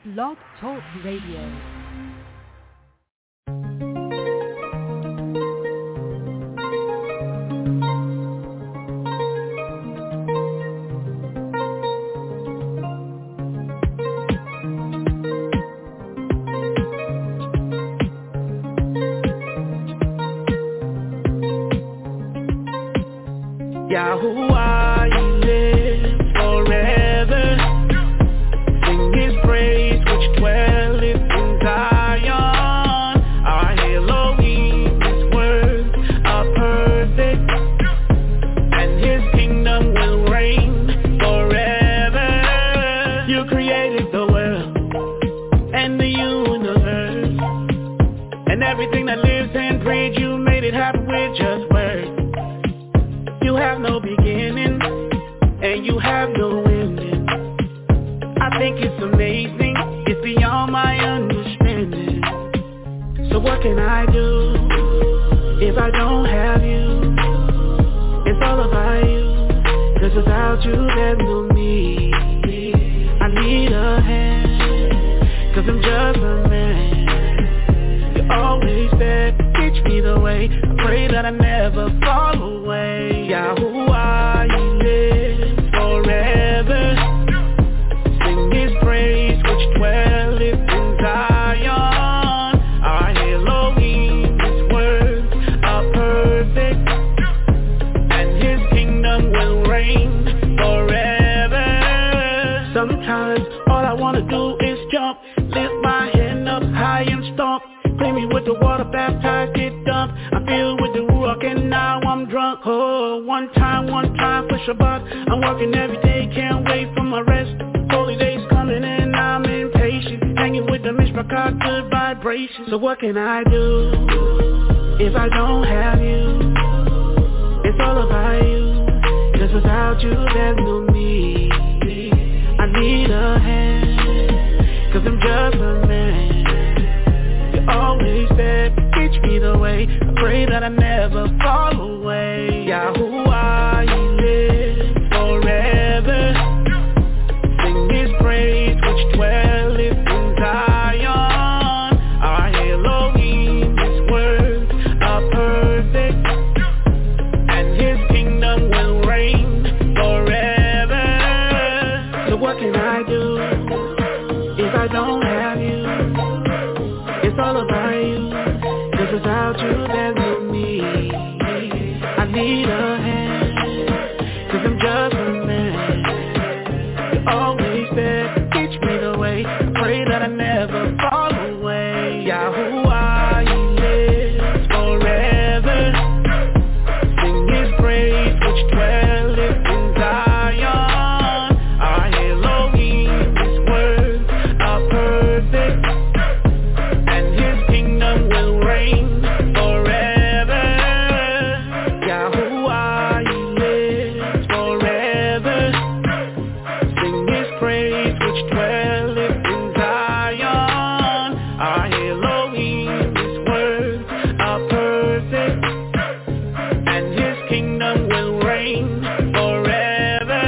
Blog Talk Radio. Yahuwah, He lives forever. Sing His praise, which dwelleth in Zion. Our Elohim, His words are perfect, and His kingdom will reign forever. You created the world and the universe, and everything that lives and breathes. You made it happen with just words. You have no beginning, and you have no ending. I think it's amazing, it's beyond my understanding. So what can I do if I don't have you? It's all about you, 'cause without you there's no me. I need a hand, 'cause I'm just a man. You're always there, teach me the way. I pray that I never fall away. Yahuwah, He lives forever. Sing His praise, which dwelleth in Zion. Our Elohim, His words are perfect, and His kingdom will reign forever. Sometimes all I wanna do is jump, lift my hand up high and stomp. Clean me with the water, baptized, get dumped. I feel with the Ruach and now I'm drunk. Oh, one time for Shabbat. I'm working every day, can't wait for my rest. Holy days coming and I'm impatient. Hanging with the Mishpachah, good vibrations. So what can I do if I don't have you? It's all about you, 'cause without you there's no me. I need a hand, 'cause I'm just a man. Always there, teach me the way. I pray that I never fall away. Yahuwah, He lives forever. Sing His praise, which dwelleth in Zion. Our Elohim, His words are perfect, and His kingdom will reign forever. So what can I do if I don't have you? It's all about you, 'cause without you there's no me. I need a hand, 'cause I'm just a man. You're always there, teach me the way. I pray that I never fall away. Yahuwah, He lives forever. Sing His praise, which dwelleth in Zion. Our Elohim, His words are perfect, will reign forever. Yahuwah, He lives forever. Sing His praise, which dwelleth in Zion. Our Elohim, His words are perfect, and His kingdom will reign forever.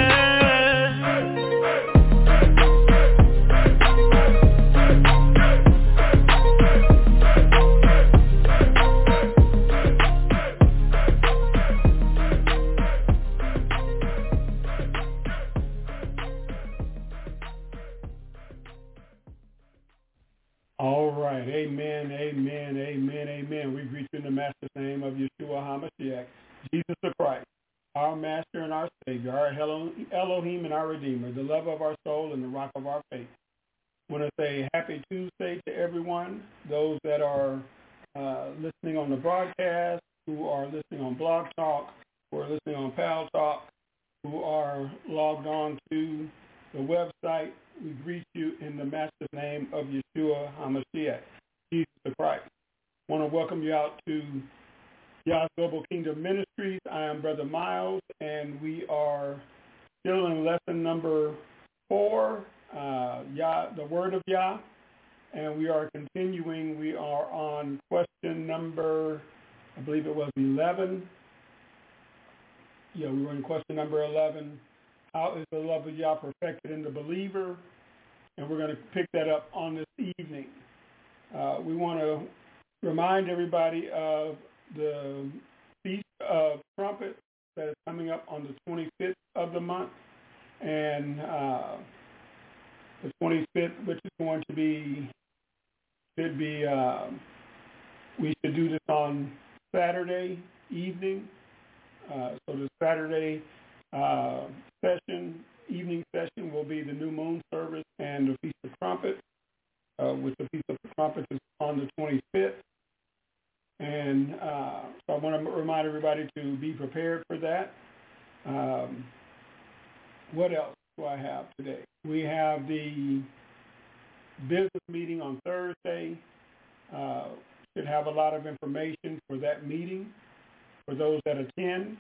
All right, amen, amen, amen, amen. We greet you in the Master's name of Yeshua HaMashiach, Jesus the Christ, our Master and our Savior, our Elohim and our Redeemer, the love of our soul and the rock of our faith. I want to say happy Tuesday to everyone, those that are listening on the broadcast, who are listening on Blog Talk, who are listening on Pal Talk, who are logged on to the website. We greet you in the Master's name of Yeshua HaMashiach, Jesus the Christ. I want to welcome you out to Yah's Global Kingdom Ministries. I am Brother Miles, and we are still in lesson number 4, the Word of Yah, and we are continuing. We are on question number, I believe it was 11. Yeah, we were in question number 11. How is the love of Yah perfected in the believer? and we're going to pick that up on this evening. We want to remind everybody of the Feast of Trumpets that is coming up on the 25th of the month, and the 25th, which is going to be, we should do this on Saturday evening. So the Saturday evening session will be the New Moon service and the Feast of Trumpets, which the Feast of Trumpets is on the 25th. And so I want to remind everybody to be prepared for that. What else do I have today? We have the business meeting on Thursday. Should have a lot of information for that meeting for those that attend.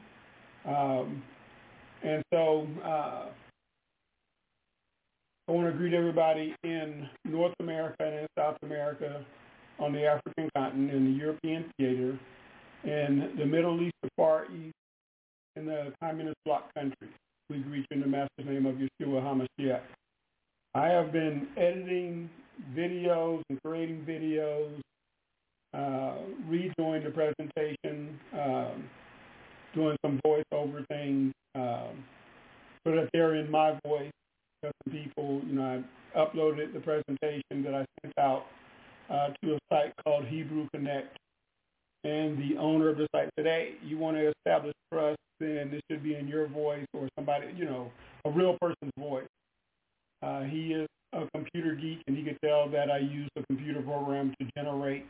And so I want to greet everybody in North America and in South America, on the African continent, in the European theater, in the Middle East, the Far East, in the communist bloc countries. We greet you in the Master's name of Yeshua HaMashiach. I have been editing videos and creating videos, redoing the presentation, doing some voiceover things, so that they're in my voice. Because people, I uploaded the presentation that I sent out to a site called Hebrew Connect. And the owner of the site said, hey, you want to establish trust, then this should be in your voice or somebody, a real person's voice. He is a computer geek, and he could tell that I used a computer program to generate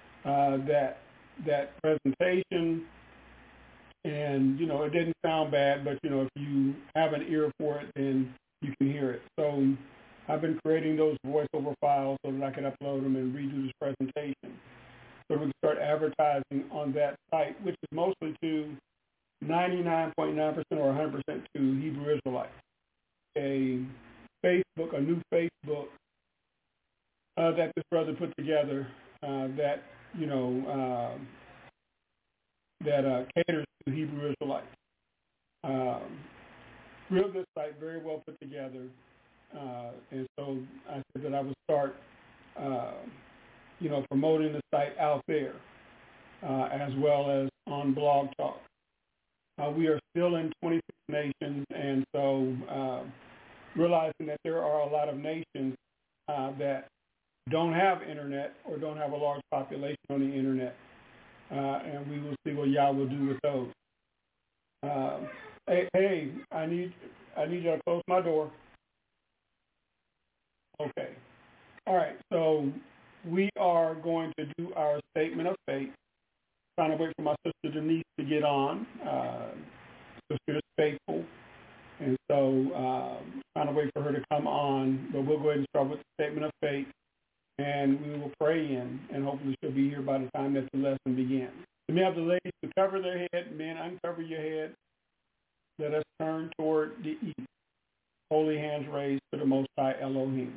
that presentation. And, it didn't sound bad, but, if you have an ear for it, then you can hear it. So I've been creating those voiceover files so that I can upload them and redo this presentation. So we can start advertising on that site, which is mostly to 99.9% or 100% to Hebrew Israelites. A new Facebook that this brother put together that caters to Hebrew Israelites. Real good site, very well put together. And so I said that I would start, promoting the site out there, as well as on Blog Talk. We are still in 26 nations, and so realizing that there are a lot of nations that don't have internet or don't have a large population on the internet, and we will see what Yah will do with those. Hey, I need you to close my door. Okay. All right. So we are going to do our statement of faith. Trying to wait for my sister Denise to get on. Sister is faithful, and so trying to wait for her to come on. But we'll go ahead and start with the statement of faith, and we will pray in, and hopefully she'll be here by the time that the lesson begins. So we have the ladies to cover their head. Men, uncover your head. Let us turn toward the east. Holy hands raised to the Most High Elohim.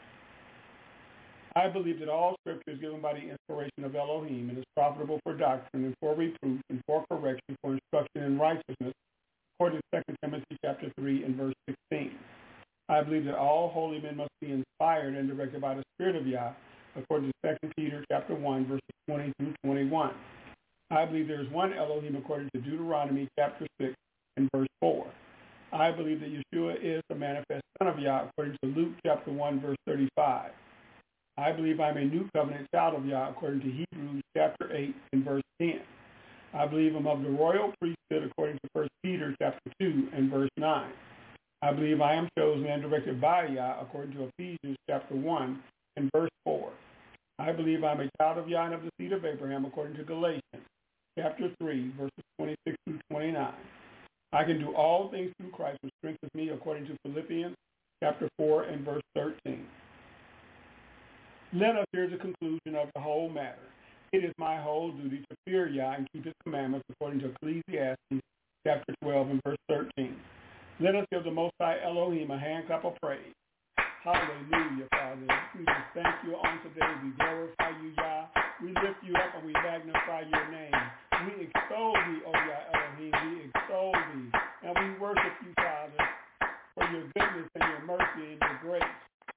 I believe that all Scripture is given by the inspiration of Elohim and is profitable for doctrine and for reproof and for correction, for instruction in righteousness, according to 2 Timothy chapter 3 and verse 16. I believe that all holy men must be inspired and directed by the Spirit of Yah, according to 2 Peter chapter 1, verses 20 through 21. I believe there is one Elohim according to Deuteronomy chapter 6 and verse 4. I believe that Yeshua is the manifest Son of Yah, according to Luke chapter 1, verse 35. I believe I'm a new covenant child of Yah, according to Hebrews chapter 8 and verse 10. I believe I'm of the royal priesthood, according to 1 Peter chapter 2 and verse 9. I believe I am chosen and directed by Yah, according to Ephesians chapter 1 and verse 4. I believe I'm a child of Yah and of the seed of Abraham, according to Galatians chapter 3, verses 26 through 29. I can do all things through Christ, which strengthens me, according to Philippians chapter 4 and verse 13. Let us hear the conclusion of the whole matter. It is my whole duty to fear Yah and keep his commandments, according to Ecclesiastes chapter 12 and verse 13. Let us give the Most High Elohim a hand clap of praise. Hallelujah, Father. We just thank you on today. We glorify you, Yah. We lift you up and we magnify your name. We extol thee, O Yah Elohim. We extol thee. And we worship you, Father, for your goodness and your mercy and your grace. Salvation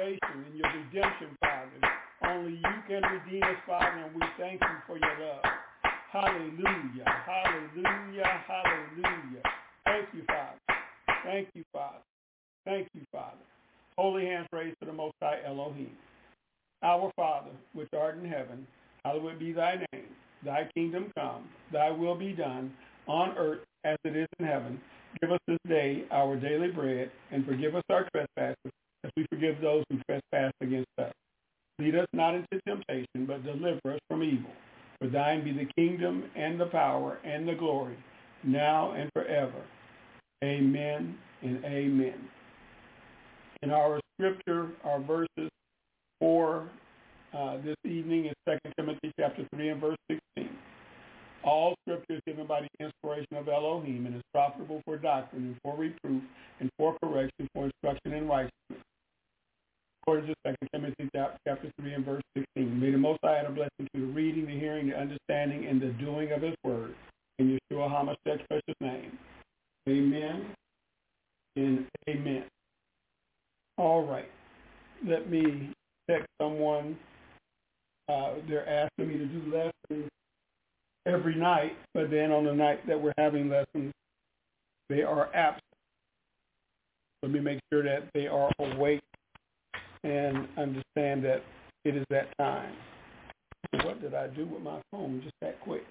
salvation and your redemption, Father. Only you can redeem us, Father, and we thank you for your love. Hallelujah, hallelujah, hallelujah. Thank you, Father. Thank you, Father. Thank you, Father. Holy hands raised to the Most High Elohim. Our Father, which art in heaven, hallowed be thy name. Thy kingdom come, thy will be done, on earth as it is in heaven. Give us this day our daily bread, and forgive us our trespasses, as we forgive those who trespass against us. Lead us not into temptation, but deliver us from evil. For thine be the kingdom, and the power, and the glory, now and forever. Amen and amen. In our scripture, our verses for this evening is 2 Timothy chapter 3 and verse 16. All scripture is given by the inspiration of Elohim and is profitable for doctrine and for reproof and for correction, for instruction in righteousness. According to 2 Timothy chapter 3 and verse 16. May the Most High add a blessing to the reading, the hearing, the understanding, and the doing of his word. In Yeshua HaMashiach's precious name. Amen and amen. All right. Let me text someone. They're asking me to do lessons every night, but then on the night that we're having lessons, they are absent. Let me make sure that they are awake and understand that it is that time. What did I do with my phone just that quick?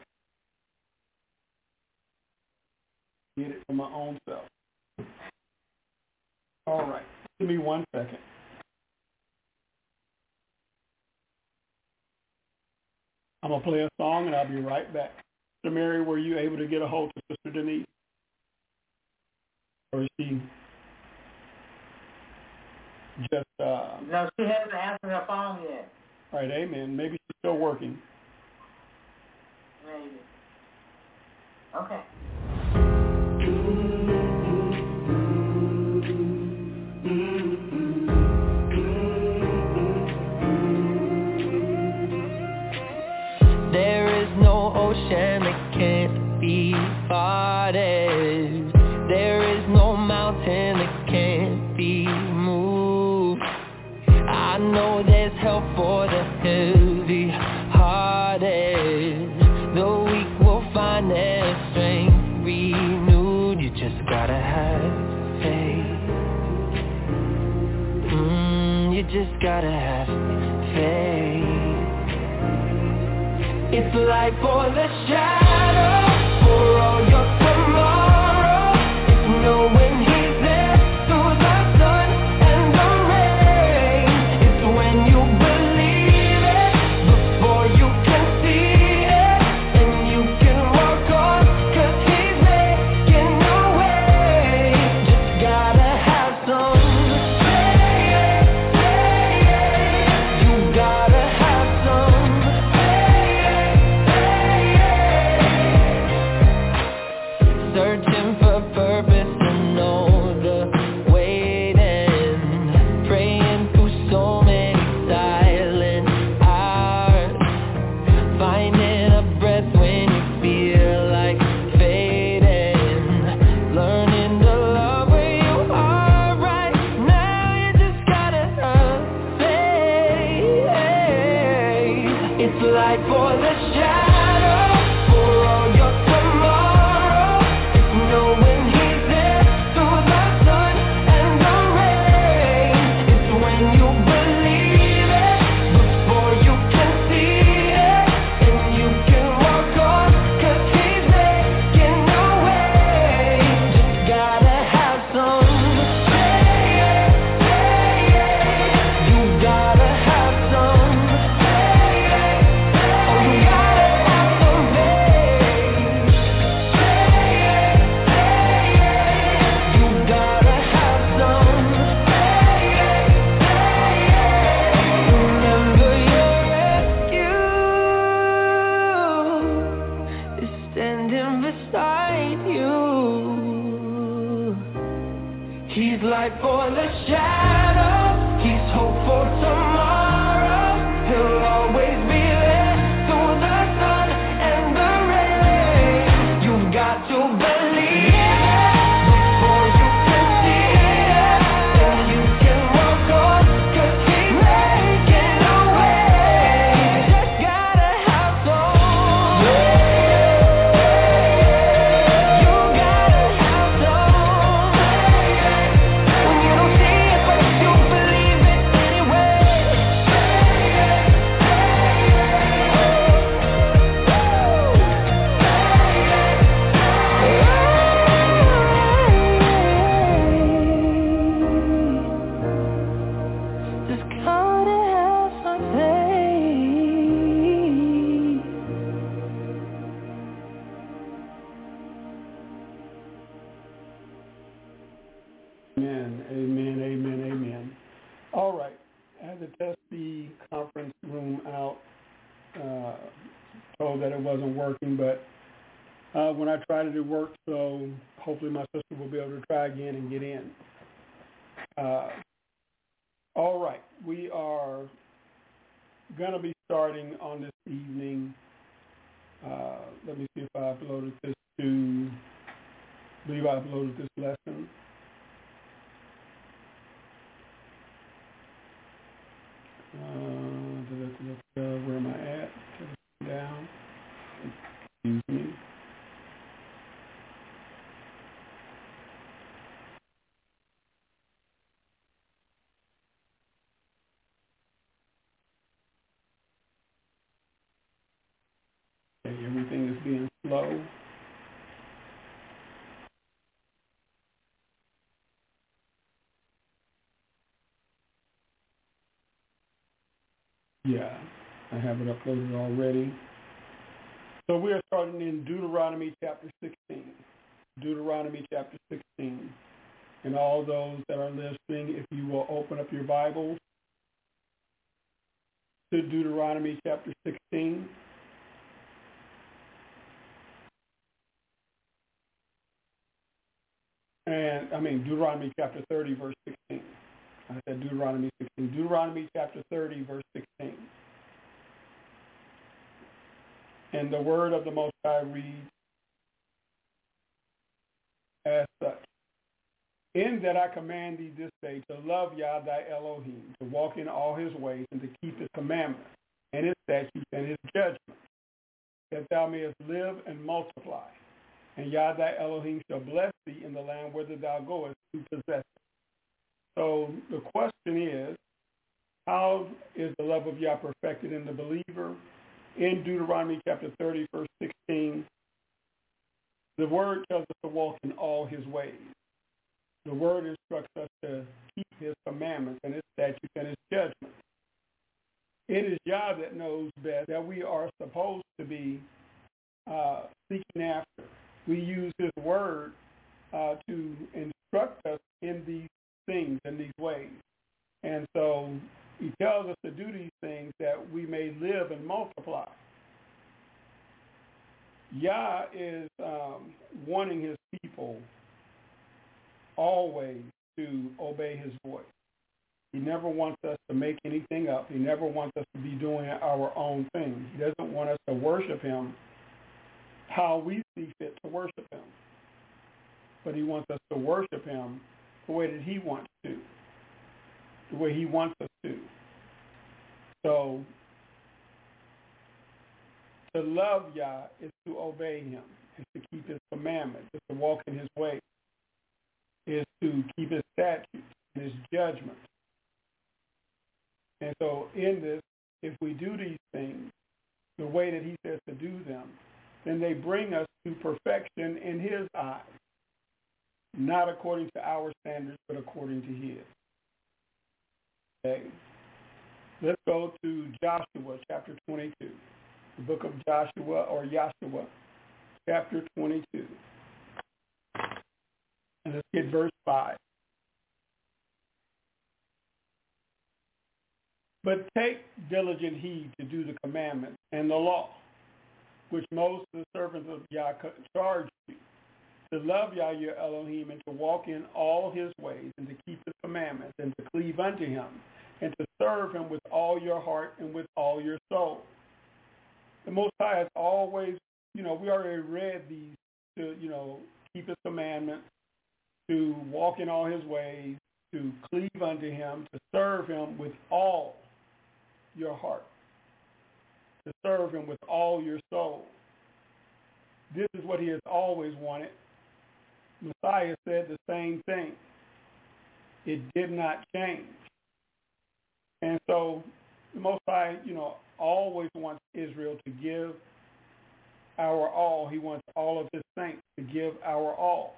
Get it from my own self. All right. Give me 1 second. I'm going to play a song, and I'll be right back. Sister Mary, were you able to get a hold of Sister Denise? Or is she just... No, she hasn't answered her phone yet. All right, amen. Maybe she's still working. Maybe. Okay. There is no ocean that can't be parted. There is no mountain that can't be moved. I know there's help for the heavy-hearted. The weak will find their strength renewed. You just gotta have faith. You just gotta have faith. It's light for the shadow, for all your tomorrow. It's knowing he's there through the sun and the rain. It's when you believe it before you can see it, and you can walk on, 'cause he's making a way. Just gotta have some faith. You gotta have some. Searching for purpose and know the waiting, praying through so many silent hours, finding a breath when you feel like fading, learning to love where you are right now. You just gotta have faith. It's light for the shadow, for all your tomorrow. Knowing he's there through the sun and the rain. It's when you believe it before you can see it, and you can walk on, 'cause he's making a way. Just gotta have some faith. You gotta have some faith. Oh, you gotta to test the conference room out. Told that it wasn't working, but when I tried it, it worked. So hopefully my sister will be able to try again and get in. All right, we are going to be starting on this evening. Let me see if I uploaded this to, I believe I uploaded this lesson. Where am I at? Down. Excuse me. Okay, everything is being slow. Yeah, I have it uploaded already. So we are starting in Deuteronomy chapter 16. Deuteronomy chapter 16. And all those that are listening, if you will open up your Bibles to Deuteronomy chapter 16. Deuteronomy chapter 30, verse 16. I said Deuteronomy 16. Deuteronomy chapter 30, verse 16. And the word of the Most High reads as such. In that I command thee this day to love Yah thy Elohim, to walk in all his ways, and to keep his commandments, and his statutes, and his judgments, that thou mayest live and multiply. And Yah thy Elohim shall bless thee in the land whither thou goest to possess it. So the question is, how is the love of Yah perfected in the believer? In Deuteronomy chapter 30, verse 16, the word tells us to walk in all his ways. The word instructs us to keep his commandments and his statutes and his judgments. It is Yah that knows best that we are supposed to be seeking after. We use his word to instruct us in these things and these ways. And so he tells us to do these things that we may live and multiply. Yah is wanting his people always to obey his voice. He never wants us to make anything up. He never wants us to be doing our own thing. He doesn't want us to worship him how we see fit to worship him. But he wants us to worship him the way that he wants to, the way he wants us to. So to love Yah is to obey him, is to keep his commandments, is to walk in his ways, is to keep his statutes and his judgments. And so in this, if we do these things the way that he says to do them, then they bring us to perfection in his eyes, not according to our standards, but according to his. Okay. Let's go to Joshua chapter 22. The book of Joshua or Yahshua, chapter 22. And let's get verse 5. But take diligent heed to do the commandments and the law, which Moses, the servant of Yah, charged you, to love Yah your Elohim, and to walk in all his ways, and to keep his commandments, and to cleave unto him, and to serve him with all your heart and with all your soul. The Most High has always, we already read these, to, keep his commandments, to walk in all his ways, to cleave unto him, to serve him with all your heart, to serve him with all your soul. This is what he has always wanted. Messiah said the same thing. It did not change. And so the Most High, always wants Israel to give our all. He wants all of his saints to give our all.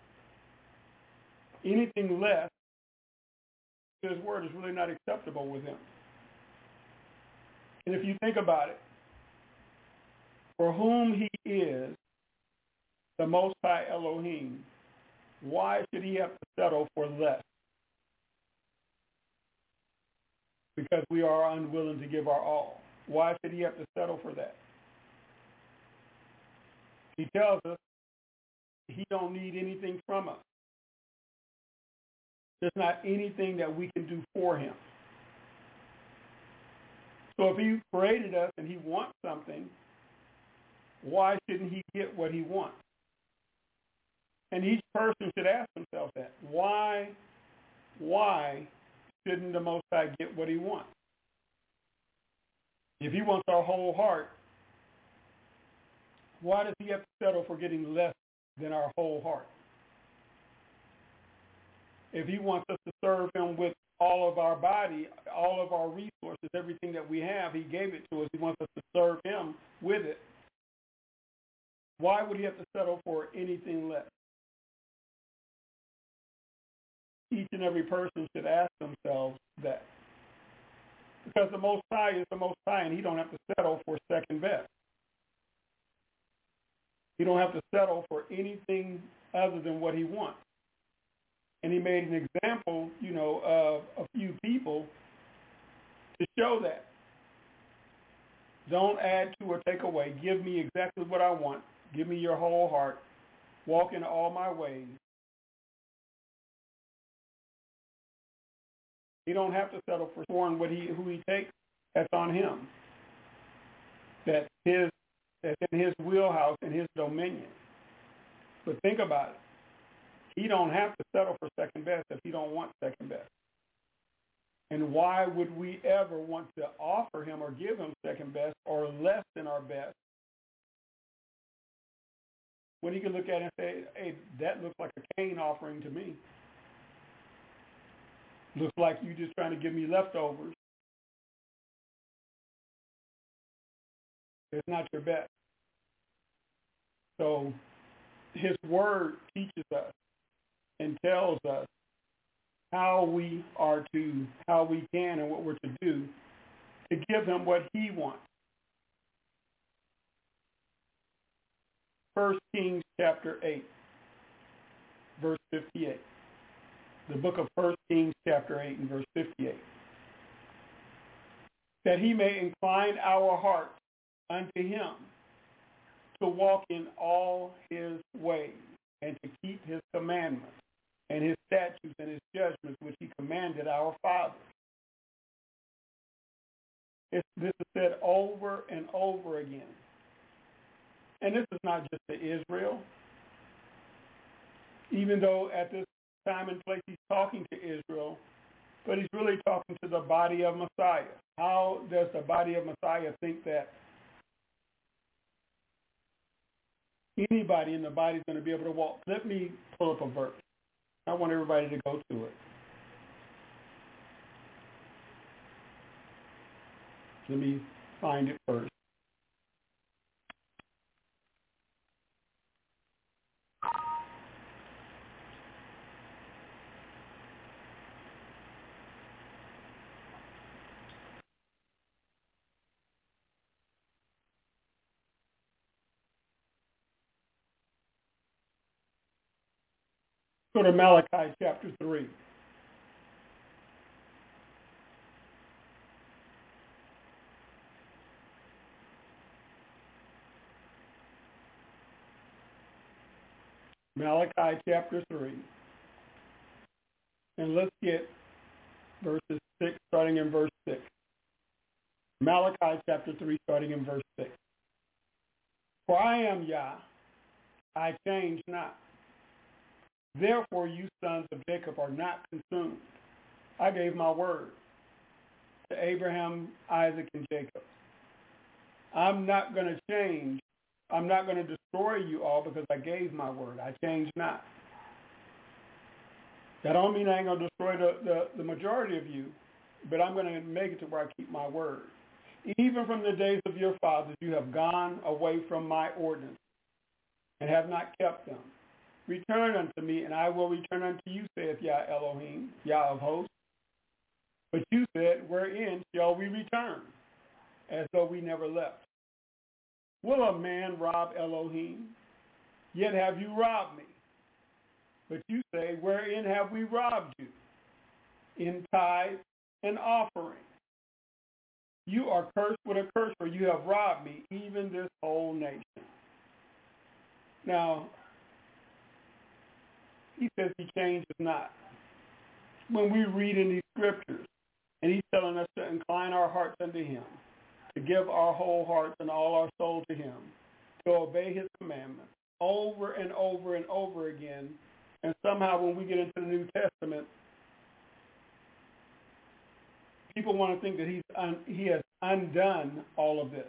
Anything less, his word is really not acceptable with him. And if you think about it, for whom he is, the Most High Elohim, why should he have to settle for less? because we are unwilling to give our all. Why should he have to settle for that? He tells us he don't need anything from us. There's not anything that we can do for him. So if he created us and he wants something, why shouldn't he get what he wants? And each person should ask themselves that. Why shouldn't the Most High get what he wants? If he wants our whole heart, why does he have to settle for getting less than our whole heart? If he wants us to serve him with all of our body, all of our resources, everything that we have, he gave it to us. He wants us to serve him with it. Why would he have to settle for anything less? Each and every person should ask themselves that. Because the Most High is the Most High, and he don't have to settle for second best. He don't have to settle for anything other than what he wants. And he made an example, of a few people to show that. Don't add to or take away. Give me exactly what I want. Give me your whole heart. Walk in all my ways. He don't have to settle for scoring who he takes. That's on him. That's in his wheelhouse, in his dominion. But think about it. He don't have to settle for second best if he don't want second best. And why would we ever want to offer him or give him second best or less than our best when he can look at it and say, hey, that looks like a Cain offering to me. Looks like you just trying to give me leftovers. It's not your best. So his word teaches us and tells us how we can and what we're to do to give him what he wants. 1 Kings chapter 8, verse 58. The book of 1 Kings chapter 8 and verse 58. That he may incline our hearts unto him to walk in all his ways and to keep his commandments and his statutes and his judgments which he commanded our fathers. This is said over and over again. And this is not just to Israel. Even though at this time and place he's talking to Israel, but he's really talking to the body of Messiah. How does the body of Messiah think that anybody in the body is going to be able to walk? Let me pull up a verse. I want everybody to go to it. Let me find it first. Go to Malachi chapter 3. Malachi chapter 3. And let's get verses 6, starting in verse 6. Malachi chapter 3, starting in verse 6. For I am Yah, I change not. Therefore you sons of Jacob are not consumed. I gave my word to Abraham, Isaac, and Jacob. I'm not going to change. I'm not going to destroy you all because I gave my word. I change not. That don't mean I ain't going to destroy the majority of you, but I'm going to make it to where I keep my word. Even from the days of your fathers, you have gone away from my ordinance and have not kept them. Return unto me, and I will return unto you, saith Yah Elohim, Yah of hosts. But you said, wherein shall we return? As though we never left. Will a man rob Elohim? Yet have you robbed me. But you say, wherein have we robbed you? In tithe and offering. You are cursed with a curse, for you have robbed me, even this whole nation. Now, he says he changes not. When we read in these scriptures, and he's telling us to incline our hearts unto him, to give our whole hearts and all our soul to him, to obey his commandments over and over and over again. And somehow when we get into the New Testament, people want to think that he has undone all of this.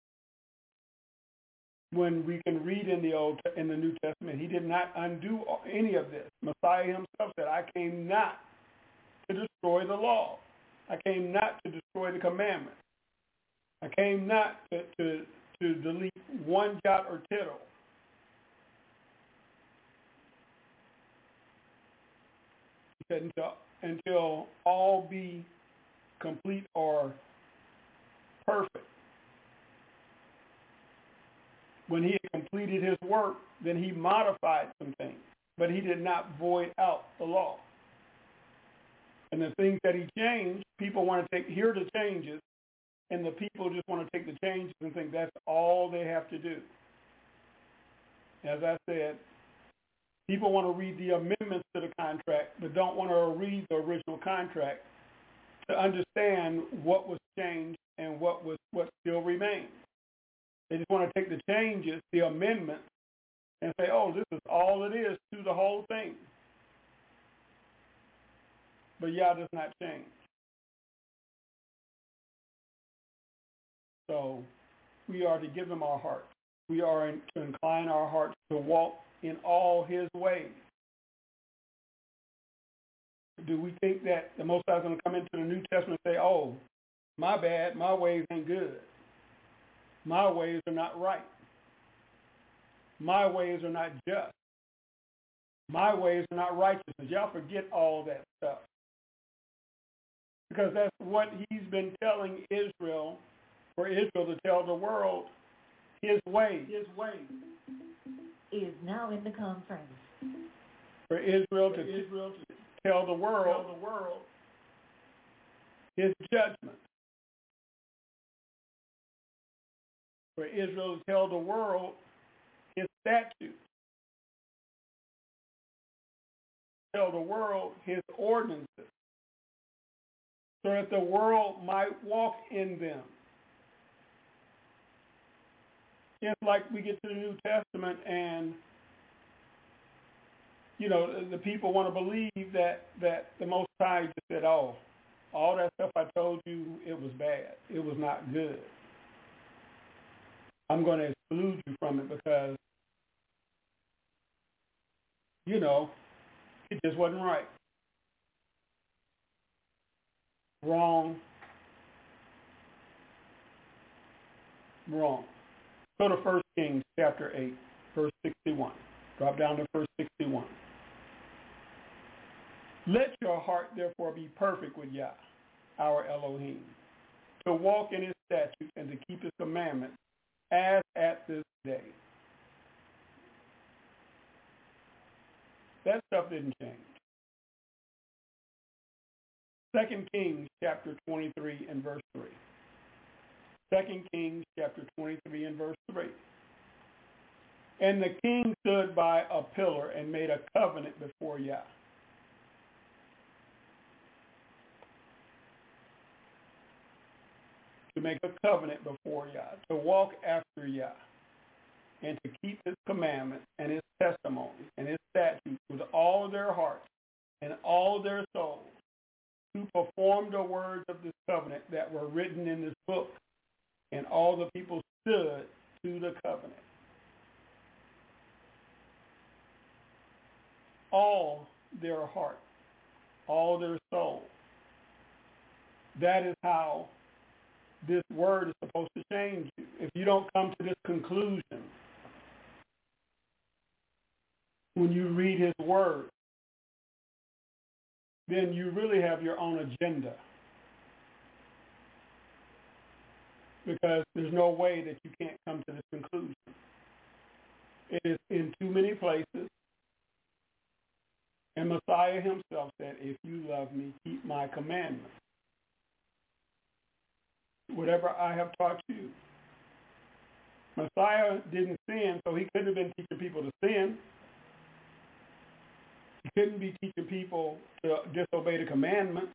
When we can read in the New Testament, he did not undo any of this. Messiah himself said, I came not to destroy the law. I came not to destroy the commandments. I came not to delete one jot or tittle. He said, until all be complete or perfect. When he had completed his work, then he modified some things, but he did not void out the law. And the things that he changed, people want to hear the changes, and the people just want to take the changes and think that's all they have to do. As I said, people want to read the amendments to the contract, but don't want to read the original contract to understand what was changed and what still remains. They just want to take the changes, the amendments, and say, oh, this is all it is to the whole thing. But Yah does not change. So we are to give him our hearts. We are to incline our hearts to walk in all his ways. Do we think that the Most High is going to come into the New Testament and say, oh, my bad, my ways ain't good. My ways are not right. My ways are not just. My ways are not righteousness. Y'all forget all that stuff. Because that's what he's been telling Israel, for Israel to tell the world his ways. His ways. Is now in the conference. For Israel to tell the world his judgment. For Israel to tell the world his statutes. Tell the world his ordinances. So that the world might walk in them. It's like we get to the New Testament and, the people want to believe that the Most High just said, oh, all that stuff I told you, it was bad. It was not good. I'm going to exclude you from it because, it just wasn't right. Wrong. Go to 1 Kings chapter 8, verse 61. Drop down to verse 61. Let your heart therefore be perfect with Yah, our Elohim, to walk in his statutes and to keep his commandments as at this day. That stuff didn't change. 2 Kings chapter 23 and verse 3. 2 Kings chapter 23 and verse 3. And the king stood by a pillar and made a covenant before Yah. To make a covenant before Yah, to walk after Yah, and to keep his commandments and his testimonies and his statutes with all their hearts and all their souls, to perform the words of this covenant that were written in this book. And all the people stood to the covenant. All their heart, all their soul. That is how this word is supposed to change you. If you don't come to this conclusion when you read his word, then you really have your own agenda. Because there's no way that you can't come to this conclusion. It is in too many places. And Messiah himself said, if you love me, keep my commandments. whatever I have taught you. Messiah didn't sin, so he couldn't have been teaching people to sin. He couldn't be teaching people to disobey the commandments.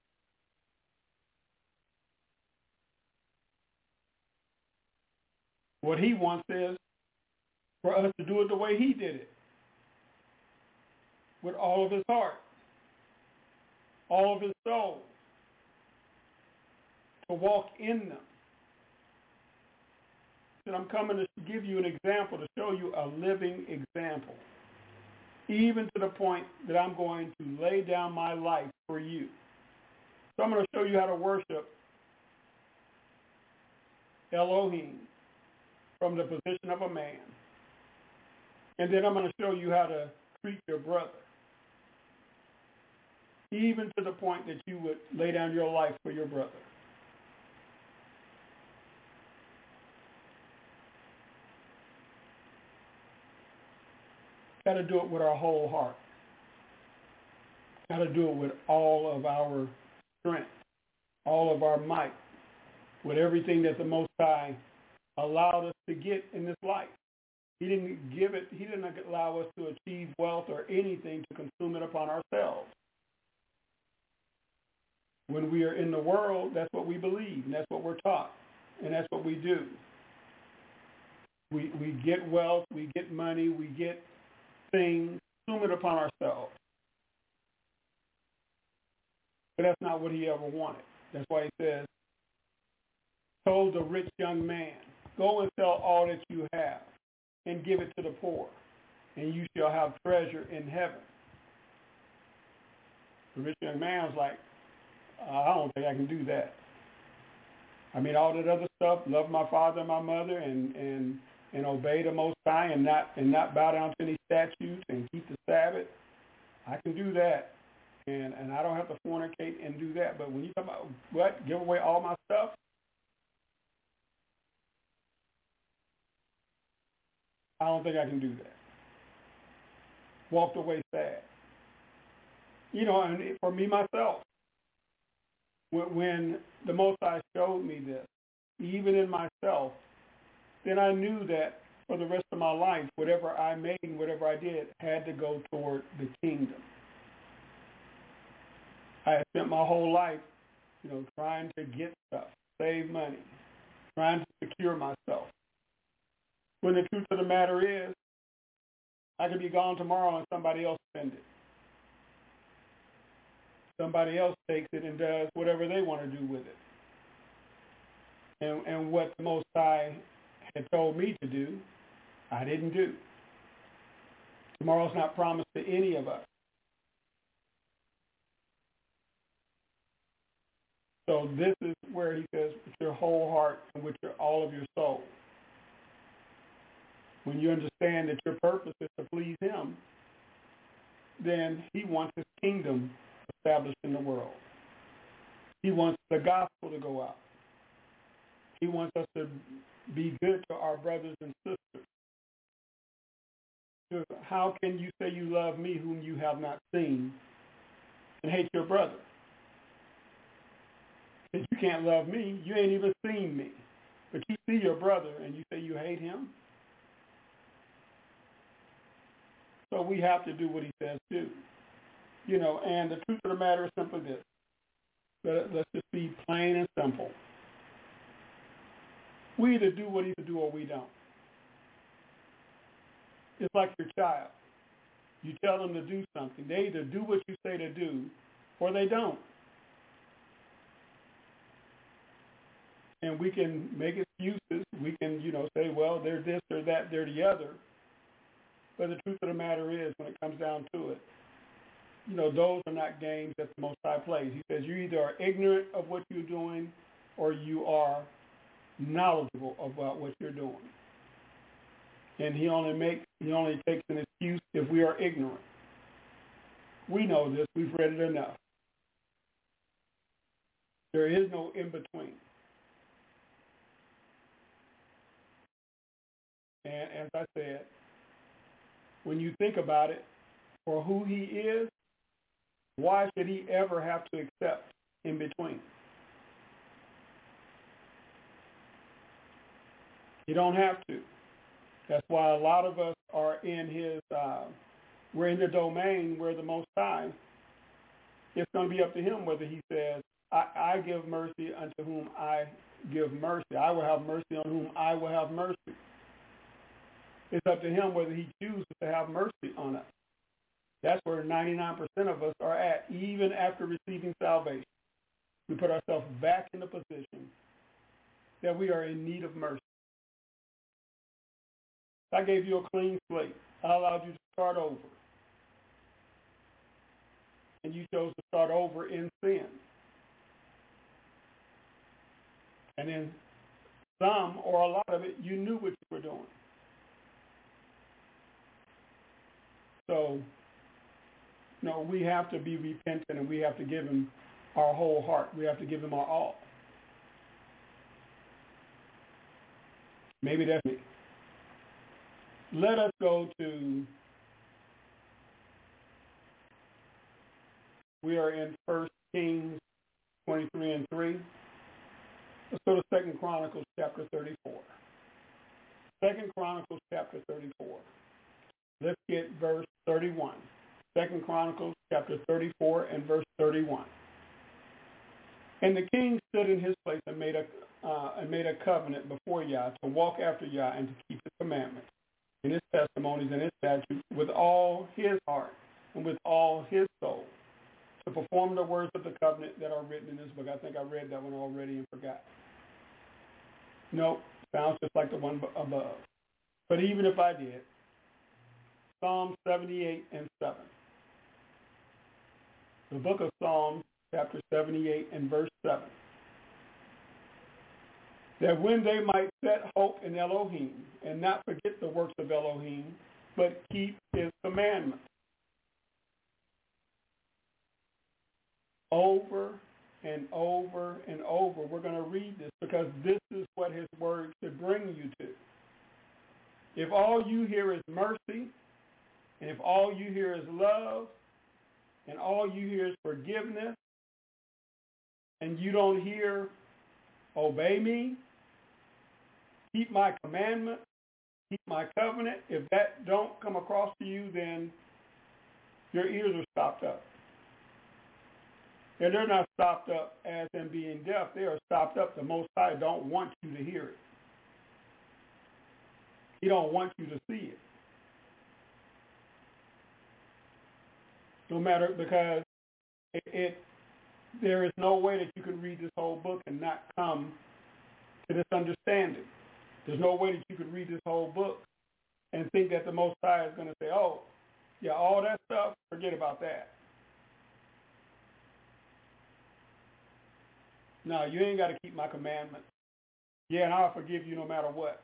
What he wants is for us to do it the way he did it, with all of his heart, all of his soul, to walk in them. And I'm coming to give you an example, to show you a living example, even to the point that I'm going to lay down my life for you. So I'm going to show you how to worship Elohim from the position of a man. And then I'm going to show you how to treat your brother, even to the point that you would lay down your life for your brother. Got to do it with our whole heart. Got to do it with all of our strength, all of our might, with everything that the Most High allowed us to get in this life. He didn't allow us to achieve wealth or anything to consume it upon ourselves. When we are in the world, that's what we believe, and that's what we're taught, and that's what we do. We get wealth, we get money, we get things, consume it upon ourselves. But that's not what he ever wanted. That's why he says, told the rich young man, go and sell all that you have and give it to the poor, and you shall have treasure in heaven. The rich young man was like, I don't think I can do that. I mean, all that other stuff, love my father and my mother, and obey the Most High, and not bow down to any statutes, and keep the Sabbath. I can do that, and I don't have to fornicate and do that. But when you talk about what, give away all my stuff, I don't think I can do that. Walked away sad. You know, and for me myself, when the Most High showed me this, even in myself, then I knew that for the rest of my life, whatever I made and whatever I did had to go toward the kingdom. I had spent my whole life, trying to get stuff, save money, trying to secure myself. When the truth of the matter is, I could be gone tomorrow and somebody else spends it. Somebody else takes it and does whatever they want to do with it. And what the Most High had told me to do, I didn't do. Tomorrow's not promised to any of us. So this is where he says, with your whole heart and with all of your soul. When you understand that your purpose is to please him, then he wants his kingdom established in the world. He wants the gospel to go out. He wants us to be good to our brothers and sisters. Because how can you say you love me whom you have not seen and hate your brother? If you can't love me, you ain't even seen me. But you see your brother and you say you hate him? So we have to do what he says do. And the truth of the matter is simply this. Let's just be plain and simple. We either do what he said do or we don't. It's like your child. You tell them to do something. They either do what you say to do or they don't. And we can make excuses. We can, say, well, they're this or that, they're the other. But the truth of the matter is, when it comes down to it, those are not games that the Most High plays. He says you either are ignorant of what you're doing or you are knowledgeable about what you're doing. And he only takes an excuse if we are ignorant. We know this. We've read it enough. There is no in-between. And as I said, when you think about it, for who he is, why should he ever have to accept in between? You don't have to. That's why a lot of us are in we're in the domain where the Most High, it's going to be up to him whether he says, I give mercy unto whom I give mercy. I will have mercy on whom I will have mercy. It's up to him whether he chooses to have mercy on us. That's where 99% of us are at, even after receiving salvation. We put ourselves back in the position that we are in need of mercy. I gave you a clean slate. I allowed you to start over. And you chose to start over in sin. And then some or a lot of it, you knew what you were doing. So, we have to be repentant and we have to give him our whole heart. We have to give him our all. Maybe that's me. Let us go to, we are in 1 Kings 23:3. Let's go to 2 Chronicles chapter 34. 2 Chronicles chapter 34. Let's get verse 31. 2 Chronicles chapter 34 and verse 31. And the king stood in his place and made a covenant before Yah to walk after Yah and to keep his commandments and his testimonies and his statutes with all his heart and with all his soul, to perform the words of the covenant that are written in this book. I think I read that one already and forgot. No, sounds just like the one above. But even if I did, Psalm 78 and 7. The book of Psalms, chapter 78 and verse 7. That when they might set hope in Elohim and not forget the works of Elohim, but keep his commandments. Over and over and over, we're going to read this because this is what his word should bring you to. If all you hear is mercy, and if all you hear is love, and all you hear is forgiveness, and you don't hear, obey me, keep my commandments, keep my covenant, if that don't come across to you, then your ears are stopped up. And they're not stopped up as in being deaf. They are stopped up. The Most High don't want you to hear it. He don't want you to see it. No matter, because there is no way that you can read this whole book and not come to this understanding. There's no way that you could read this whole book and think that the Most High is going to say, oh, yeah, all that stuff, forget about that. No, you ain't got to keep my commandments. Yeah, and I'll forgive you no matter what.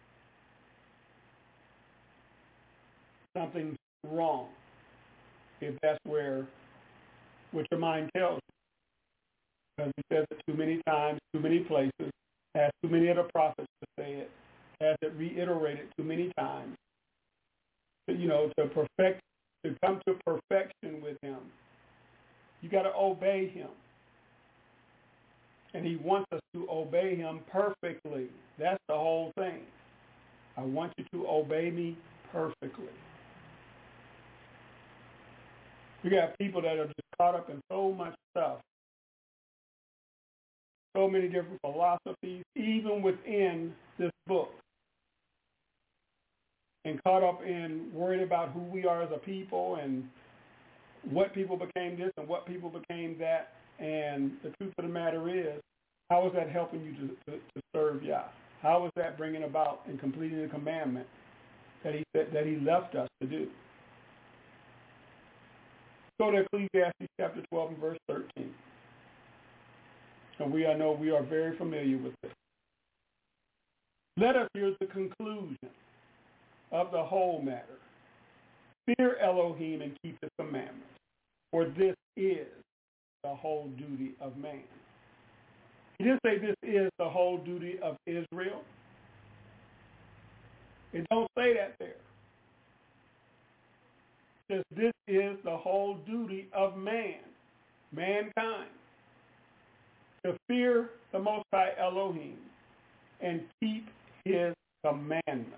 Something's wrong if that's what your mind tells you. Because he says it too many times, too many places, has too many other prophets to say it, has it reiterated too many times. To come to perfection with him, you got to obey him. And he wants us to obey him perfectly. That's the whole thing. I want you to obey me perfectly. We got people that are just caught up in so much stuff, so many different philosophies, even within this book, and caught up in worried about who we are as a people and what people became this and what people became that. And the truth of the matter is, how is that helping you to serve Yah? How is that bringing about and completing the commandment that he left us to do? Go to Ecclesiastes chapter 12 and verse 13. And we are very familiar with this. Let us hear the conclusion of the whole matter. Fear Elohim and keep his commandments, for this is the whole duty of man. He didn't say this is the whole duty of Israel. It don't say that there. It says this is the whole duty of mankind, to fear the Most High Elohim and keep his commandments.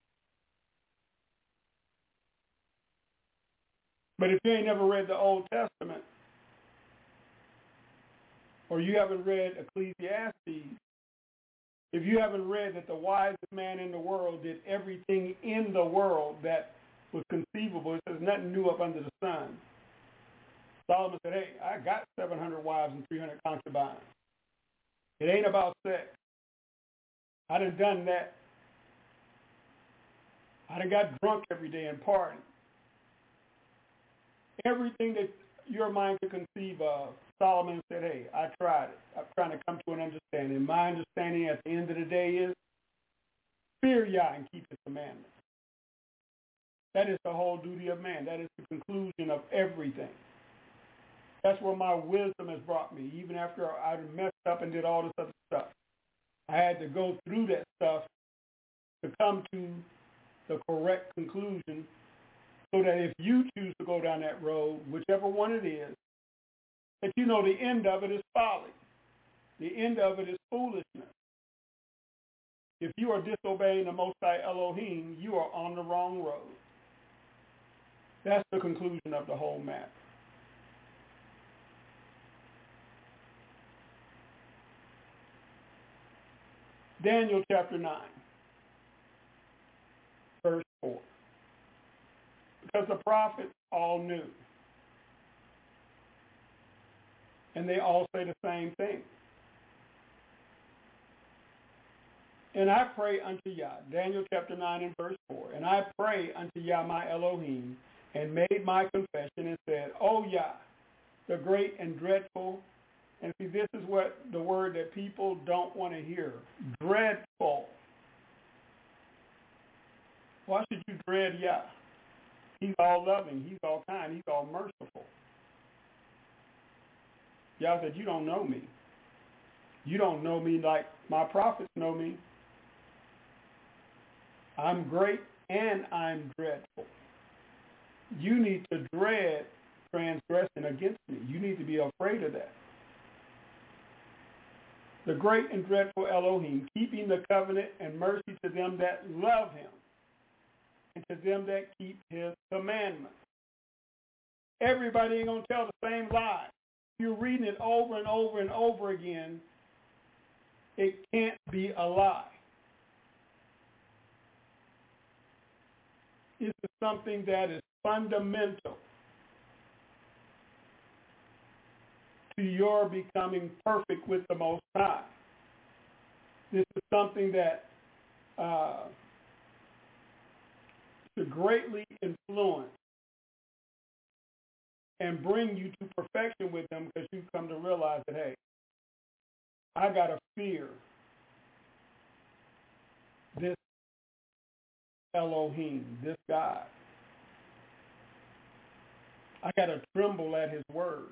But if you ain't never read the Old Testament, or you haven't read Ecclesiastes, if you haven't read that the wisest man in the world did everything in the world that was conceivable, it says nothing new up under the sun. Solomon said, hey, I got 700 wives and 300 concubines. It ain't about sex. I done that. I done got drunk every day and partying. Everything that your mind could conceive of, Solomon said, hey, I tried it. I'm trying to come to an understanding. My understanding at the end of the day is fear Yah and keep his commandments. That is the whole duty of man. That is the conclusion of everything. That's where my wisdom has brought me. Even after I messed up and did all this other stuff, I had to go through that stuff to come to the correct conclusion, so that if you choose to go down that road, whichever one it is, that you know the end of it is folly. The end of it is foolishness. If you are disobeying the Most High Elohim, you are on the wrong road. That's the conclusion of the whole matter. Daniel chapter 9, verse 4. Because the prophets all knew. And they all say the same thing. And I pray unto Yah, Daniel chapter 9 and verse 4, and I pray unto Yah my Elohim, and made my confession and said, O Yah, the great and dreadful. And see, this is what the word that people don't want to hear. Dreadful. Why should you dread Yah? He's all loving. He's all kind. He's all merciful. Yah said, you don't know me. You don't know me like my prophets know me. I'm great and I'm dreadful. You need to dread transgression against me. You need to be afraid of that. The great and dreadful Elohim, keeping the covenant and mercy to them that love him, and to them that keep his commandments. Everybody ain't going to tell the same lie. If you're reading it over and over and over again, it can't be a lie. This is something that is fundamental to your becoming perfect with the Most High. This is something that to greatly influence and bring you to perfection with them, because you come to realize that, hey, I got to fear this Elohim, this God. I got to tremble at his word.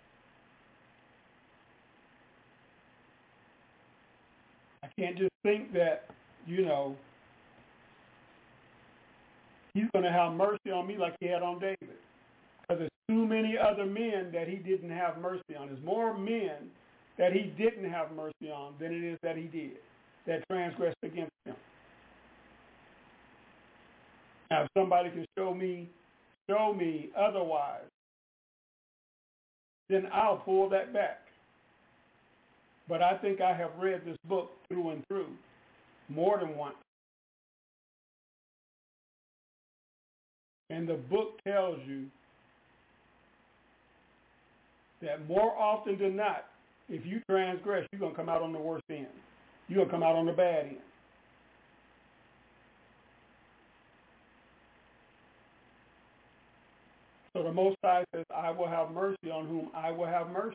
I can't just think that, he's going to have mercy on me like he had on David. Because there's too many other men that he didn't have mercy on. There's more men that he didn't have mercy on than it is that he did, that transgressed against him. Now, if somebody can show me otherwise, then I'll pull that back. But I think I have read this book through and through more than once. And the book tells you that more often than not, if you transgress, you're going to come out on the worst end. You're going to come out on the bad end. So the Most High says, I will have mercy on whom I will have mercy.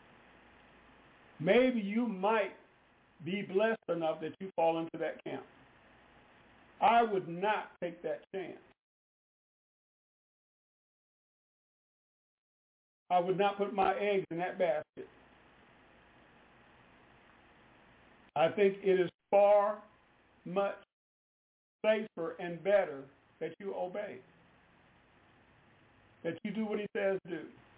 Maybe you might be blessed enough that you fall into that camp. I would not take that chance. I would not put my eggs in that basket. I think it is far much safer and better that you obey, that you do what he says do,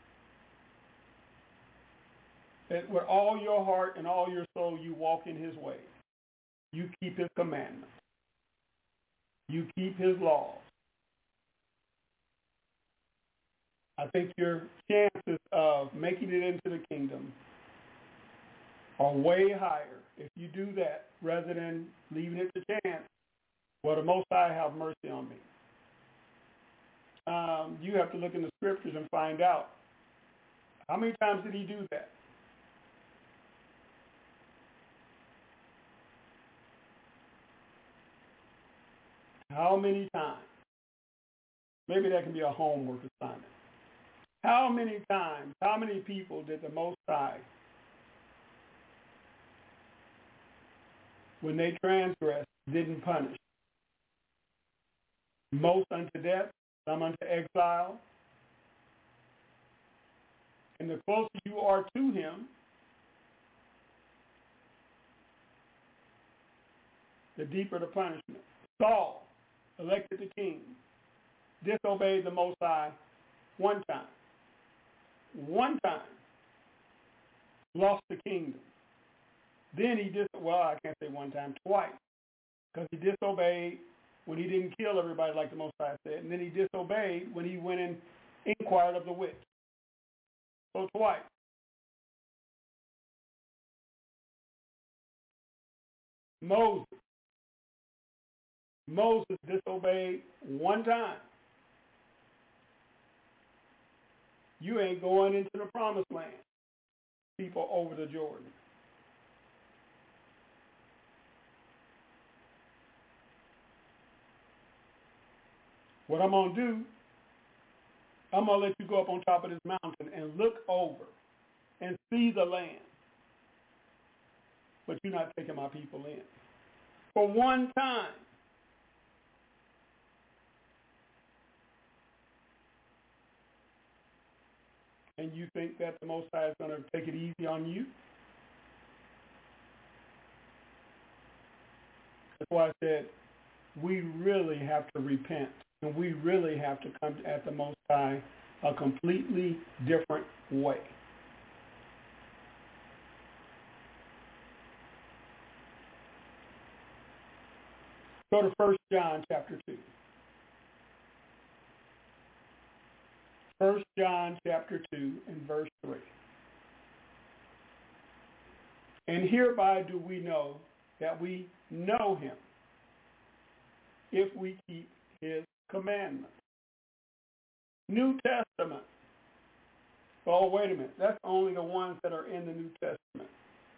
that with all your heart and all your soul you walk in his way. You keep his commandments. you keep his laws, I think your chances of making it into the kingdom are way higher if you do that rather than leaving it to chance. Well, the Most High have mercy on me. You have to look in the scriptures and find out how many times did he do that? How many times? Maybe that can be a homework assignment. How many times, how many people did the Most High, when they transgressed, didn't punish? Most unto death, some unto exile. And the closer you are to him, the deeper the punishment. Saul, elected the king, disobeyed the Most High one time. One time. Lost the kingdom. Then he I can't say one time, twice. Because he disobeyed when he didn't kill everybody like the Most High said. And then he disobeyed when he went and inquired of the witch. So twice. Moses disobeyed one time. You ain't going into the promised land. People over the Jordan. What I'm going to do, I'm going to let you go up on top of this mountain and look over and see the land. But you're not taking my people in. For one time. And you think that the Most High is going to take it easy on you? That's why I said we really have to repent. And we really have to come at the Most High a completely different way. Go to 1 John chapter 2. 1 John chapter 2 and verse 3. And hereby do we know that we know him, if we keep his commandments. New Testament. Oh, wait a minute. That's only the ones that are in the New Testament.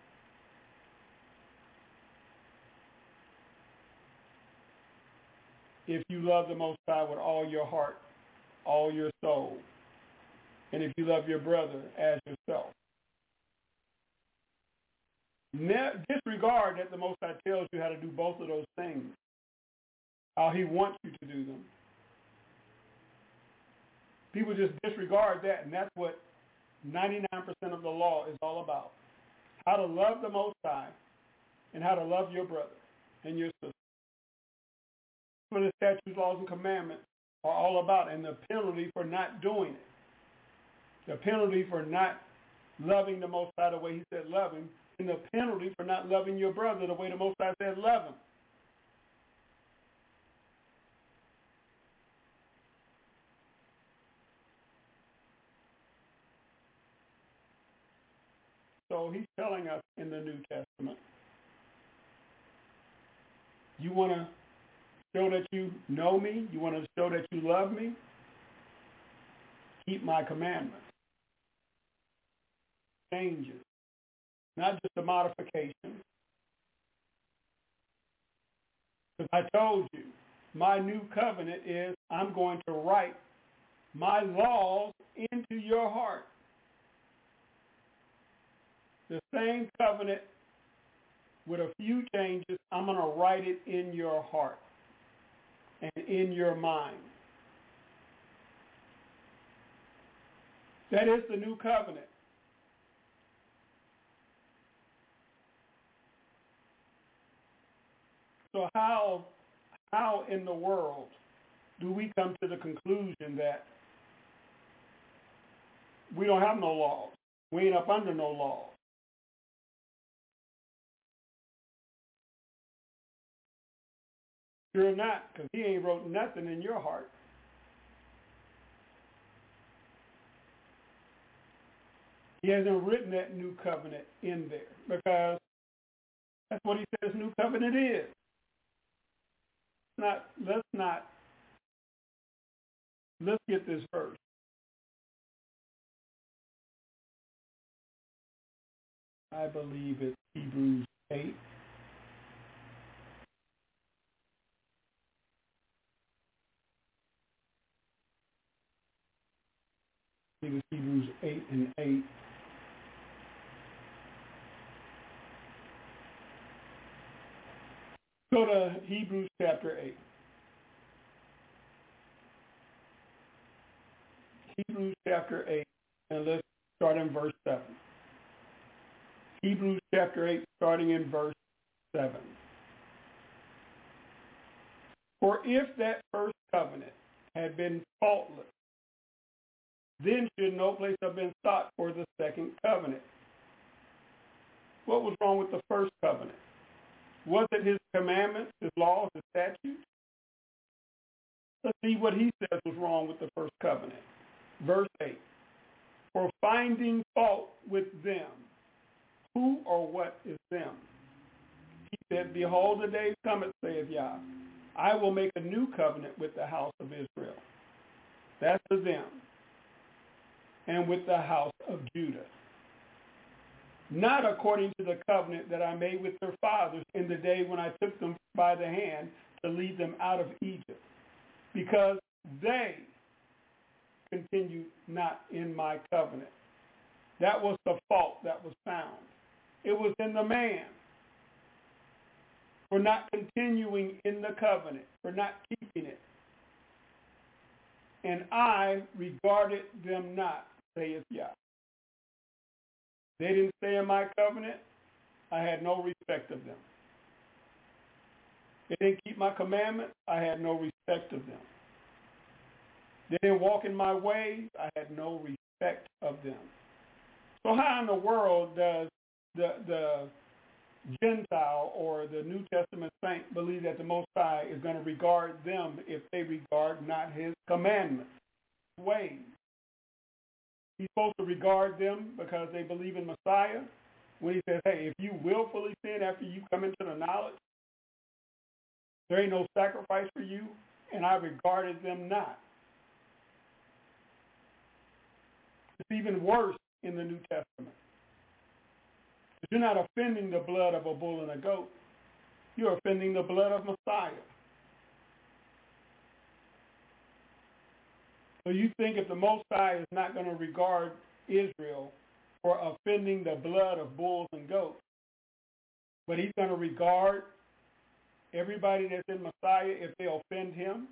If you love the Most High with all your heart, all your soul, and if you love your brother as yourself. Disregard that the Most High tells you how to do both of those things, how he wants you to do them. People just disregard that, and that's what 99% of the law is all about. How to love the Most High and how to love your brother and your sister. What the statutes, laws, and commandments are all about, and the penalty for not doing it. The penalty for not loving the Most High the way he said love him, and the penalty for not loving your brother the way the Most High said love him. So he's telling us in the New Testament, you want to show that you know me? You want to show that you love me? Keep my commandments. Changes. Not just a modification. Because I told you, my new covenant is I'm going to write my laws into your heart. The same covenant with a few changes, I'm going to write it in your heart and in your mind. That is the new covenant. So how in the world do we come to the conclusion that we don't have no laws? We ain't up under no laws. Sure not, because he ain't wrote nothing in your heart. He hasn't written that new covenant in there because that's what he says new covenant is. Let's get this verse. I believe it's Hebrews 8. It was Hebrews 8 and 8. Go to Hebrews chapter 8. Hebrews chapter 8, and let's start in verse 7. Hebrews chapter 8, starting in verse 7. For if that first covenant had been faultless, then should no place have been sought for the second covenant. What was wrong with the first covenant? Was it his commandments, his laws, his statutes? Let's see what he says was wrong with the first covenant. Verse 8. For finding fault with them. Who or what is them? He said, behold, the day cometh, saith Yah. I will make a new covenant with the house of Israel. That's the them. And with the house of Judah. Not according to the covenant that I made with their fathers in the day when I took them by the hand to lead them out of Egypt, because they continued not in my covenant. That was the fault that was found. It was in the man for not continuing in the covenant, for not keeping it. And I regarded them not, saith Yah. They didn't stay in my covenant. I had no respect of them. They didn't keep my commandments. I had no respect of them. They didn't walk in my ways. I had no respect of them. So how in the world does the Gentile or the New Testament saint believe that the Most High is going to regard them if they regard not his commandments, ways? He's supposed to regard them because they believe in Messiah. When he says, hey, if you willfully sin after you come into the knowledge, there ain't no sacrifice for you, and I regarded them not. It's even worse in the New Testament. You're not offending the blood of a bull and a goat. You're offending the blood of Messiah. So you think if the Most High is not going to regard Israel for offending the blood of bulls and goats, but he's going to regard everybody that's in Messiah if they offend him,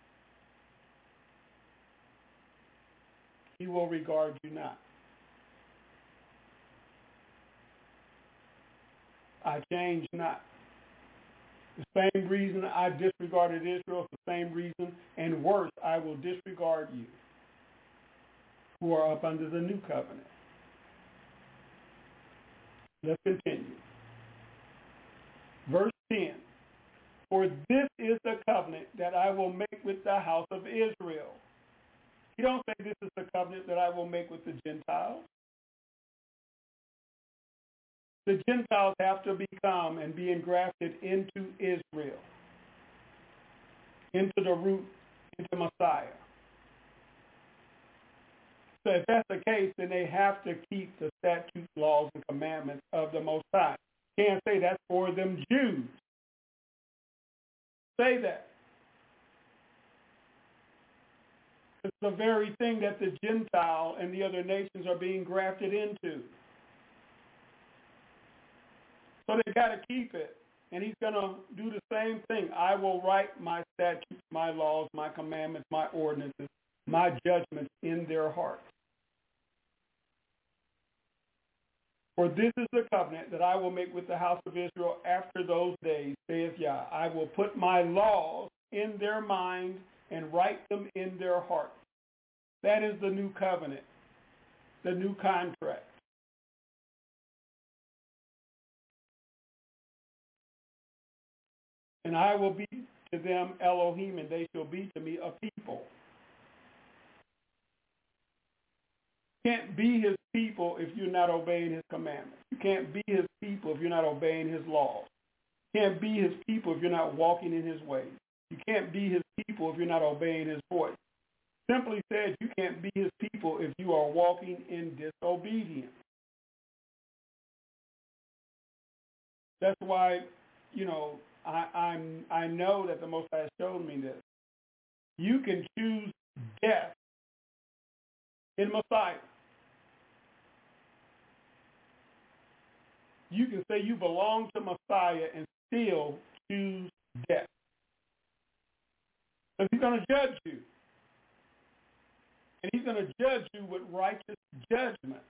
he will regard you not. I change not. The same reason I disregarded Israel, the same reason, and worse, I will disregard you who are up under the new covenant. Let's continue. Verse 10. For this is the covenant that I will make with the house of Israel. You don't say this is the covenant that I will make with the Gentiles. The Gentiles have to become and be engrafted into Israel, into the root, into Messiah. So if that's the case, then they have to keep the statutes, laws, and commandments of the Most High. Can't say that's for them Jews. Say that. It's the very thing that the Gentile and the other nations are being grafted into. So they got to keep it. And he's going to do the same thing. I will write my statutes, my laws, my commandments, my ordinances, my judgments in their hearts. For this is the covenant that I will make with the house of Israel after those days, saith Yah. I will put my laws in their mind and write them in their hearts. That is the new covenant, the new contract. And I will be to them Elohim, and they shall be to me a people. You can't be his people if you're not obeying his commandments. You can't be his people if you're not obeying his laws. You can't be his people if you're not walking in his ways. You can't be his people if you're not obeying his voice. Simply said, you can't be his people if you are walking in disobedience. That's why, I know that the Most High has showed me this. You can choose death in Messiah. You can say you belong to Messiah and still choose death. Because he's going to judge you. And he's going to judge you with righteous judgment.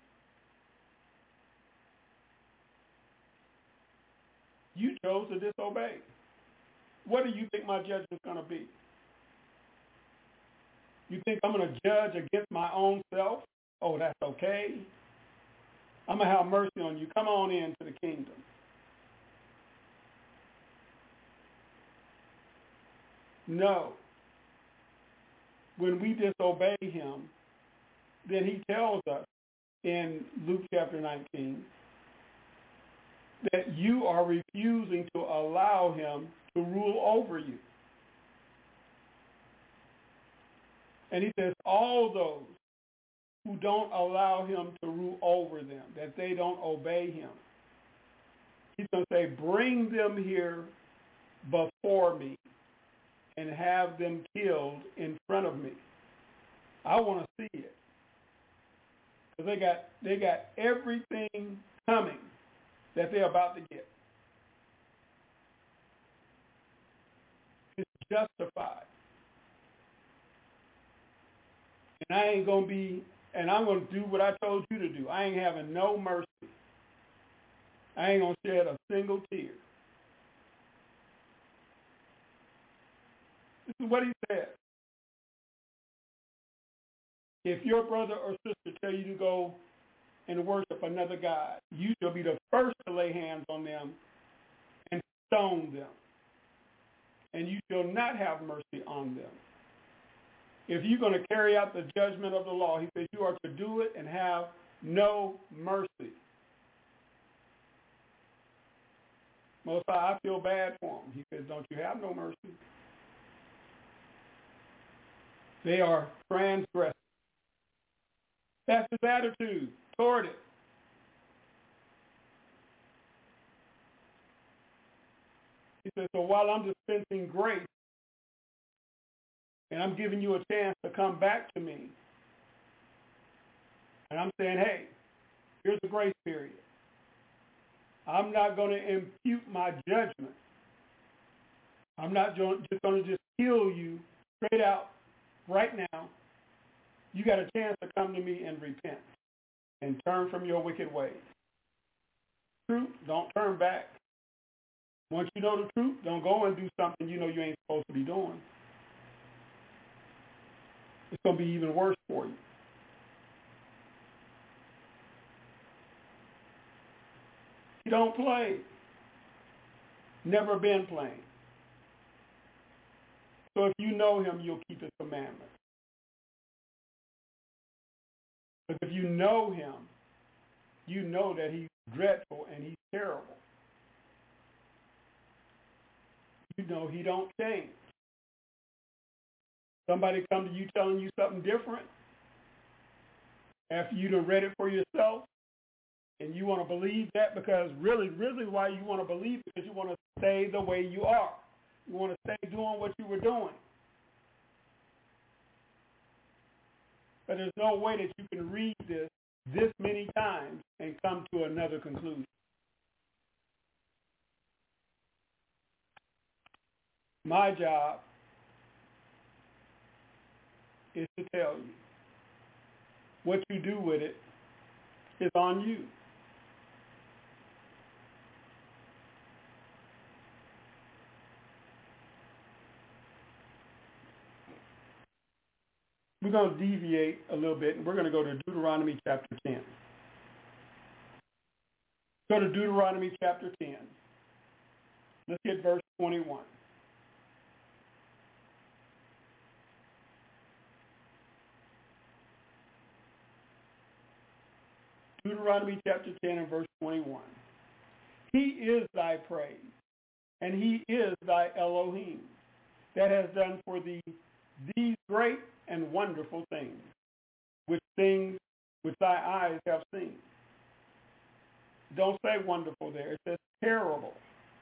You chose to disobey. What do you think my judgment's going to be? You think I'm going to judge against my own self? Oh, that's okay. I'm going to have mercy on you. Come on into the kingdom. No. When we disobey him, then he tells us in Luke chapter 19 that you are refusing to allow him to rule over you. And he says all those who don't allow him to rule over them, that they don't obey him, he's going to say, bring them here before me and have them killed in front of me. I want to see it. Because they got everything coming that they're about to get. It's justified. And I'm going to do what I told you to do. I ain't having no mercy. I ain't going to shed a single tear. This is what he said. If your brother or sister tell you to go and worship another god, you shall be the first to lay hands on them and stone them. And you shall not have mercy on them. If you're going to carry out the judgment of the law, he says you are to do it and have no mercy. Most I feel bad for him. He says, don't you have no mercy? They are transgressors. That's his attitude toward it. He says, so while I'm dispensing grace, and I'm giving you a chance to come back to me, and I'm saying, hey, here's the grace period. I'm not going to impute my judgment. I'm not just going to just kill you straight out right now. You got a chance to come to me and repent and turn from your wicked ways. Truth, don't turn back. Once you know the truth, don't go and do something you know you ain't supposed to be doing. It's going to be even worse for you. He don't play. Never been playing. So if you know him, you'll keep his commandments. But if you know him, you know that he's dreadful and he's terrible. You know he don't change. Somebody come to you telling you something different after you've read it for yourself, and you want to believe that because really why you want to believe it because you want to stay the way you are. You want to stay doing what you were doing. But there's no way that you can read this many times and come to another conclusion. My job is to tell you. What you do with it is on you. We're going to deviate a little bit, and we're going to go to Deuteronomy chapter 10. Go to Deuteronomy chapter 10. Let's get verse 21. Deuteronomy chapter 10 and verse 21. He is thy praise, and he is thy Elohim, that has done for thee these great and wonderful things which thy eyes have seen. Don't say wonderful there. It says terrible.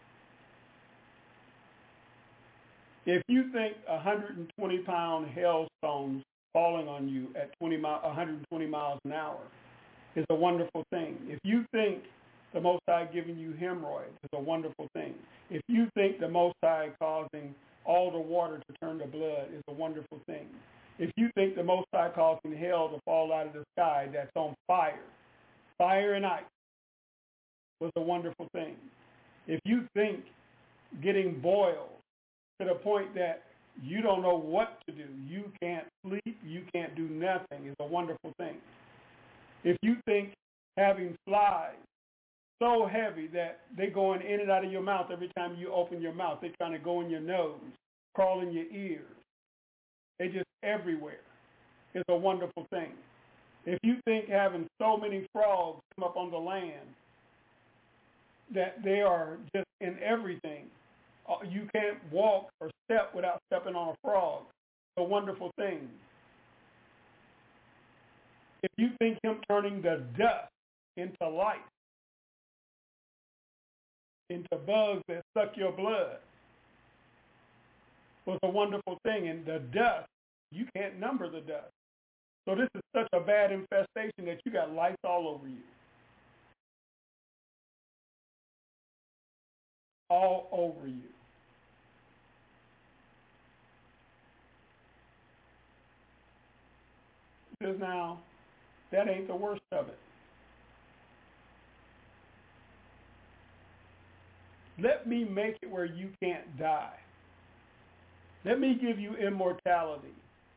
If you think 120-pound hailstones falling on you at 120 miles an hour is a wonderful thing. If you think the Most High giving you hemorrhoids is a wonderful thing. If you think the Most High causing all the water to turn to blood is a wonderful thing. If you think the Most High causing hail to fall out of the sky that's on fire and ice was a wonderful thing. If you think getting boiled to the point that you don't know what to do, you can't sleep, you can't do nothing, is a wonderful thing. If you think having flies so heavy that they're going in and out of your mouth every time you open your mouth, they're trying to go in your nose, crawl in your ears, they're just everywhere, it's a wonderful thing. If you think having so many frogs come up on the land that they are just in everything, you can't walk or step without stepping on a frog, it's a wonderful thing. If you think him turning the dust into life, into bugs that suck your blood, was a wonderful thing. And the dust, you can't number the dust. So this is such a bad infestation that you got lice all over you. All over you. Because now, that ain't the worst of it. Let me make it where you can't die. Let me give you immortality.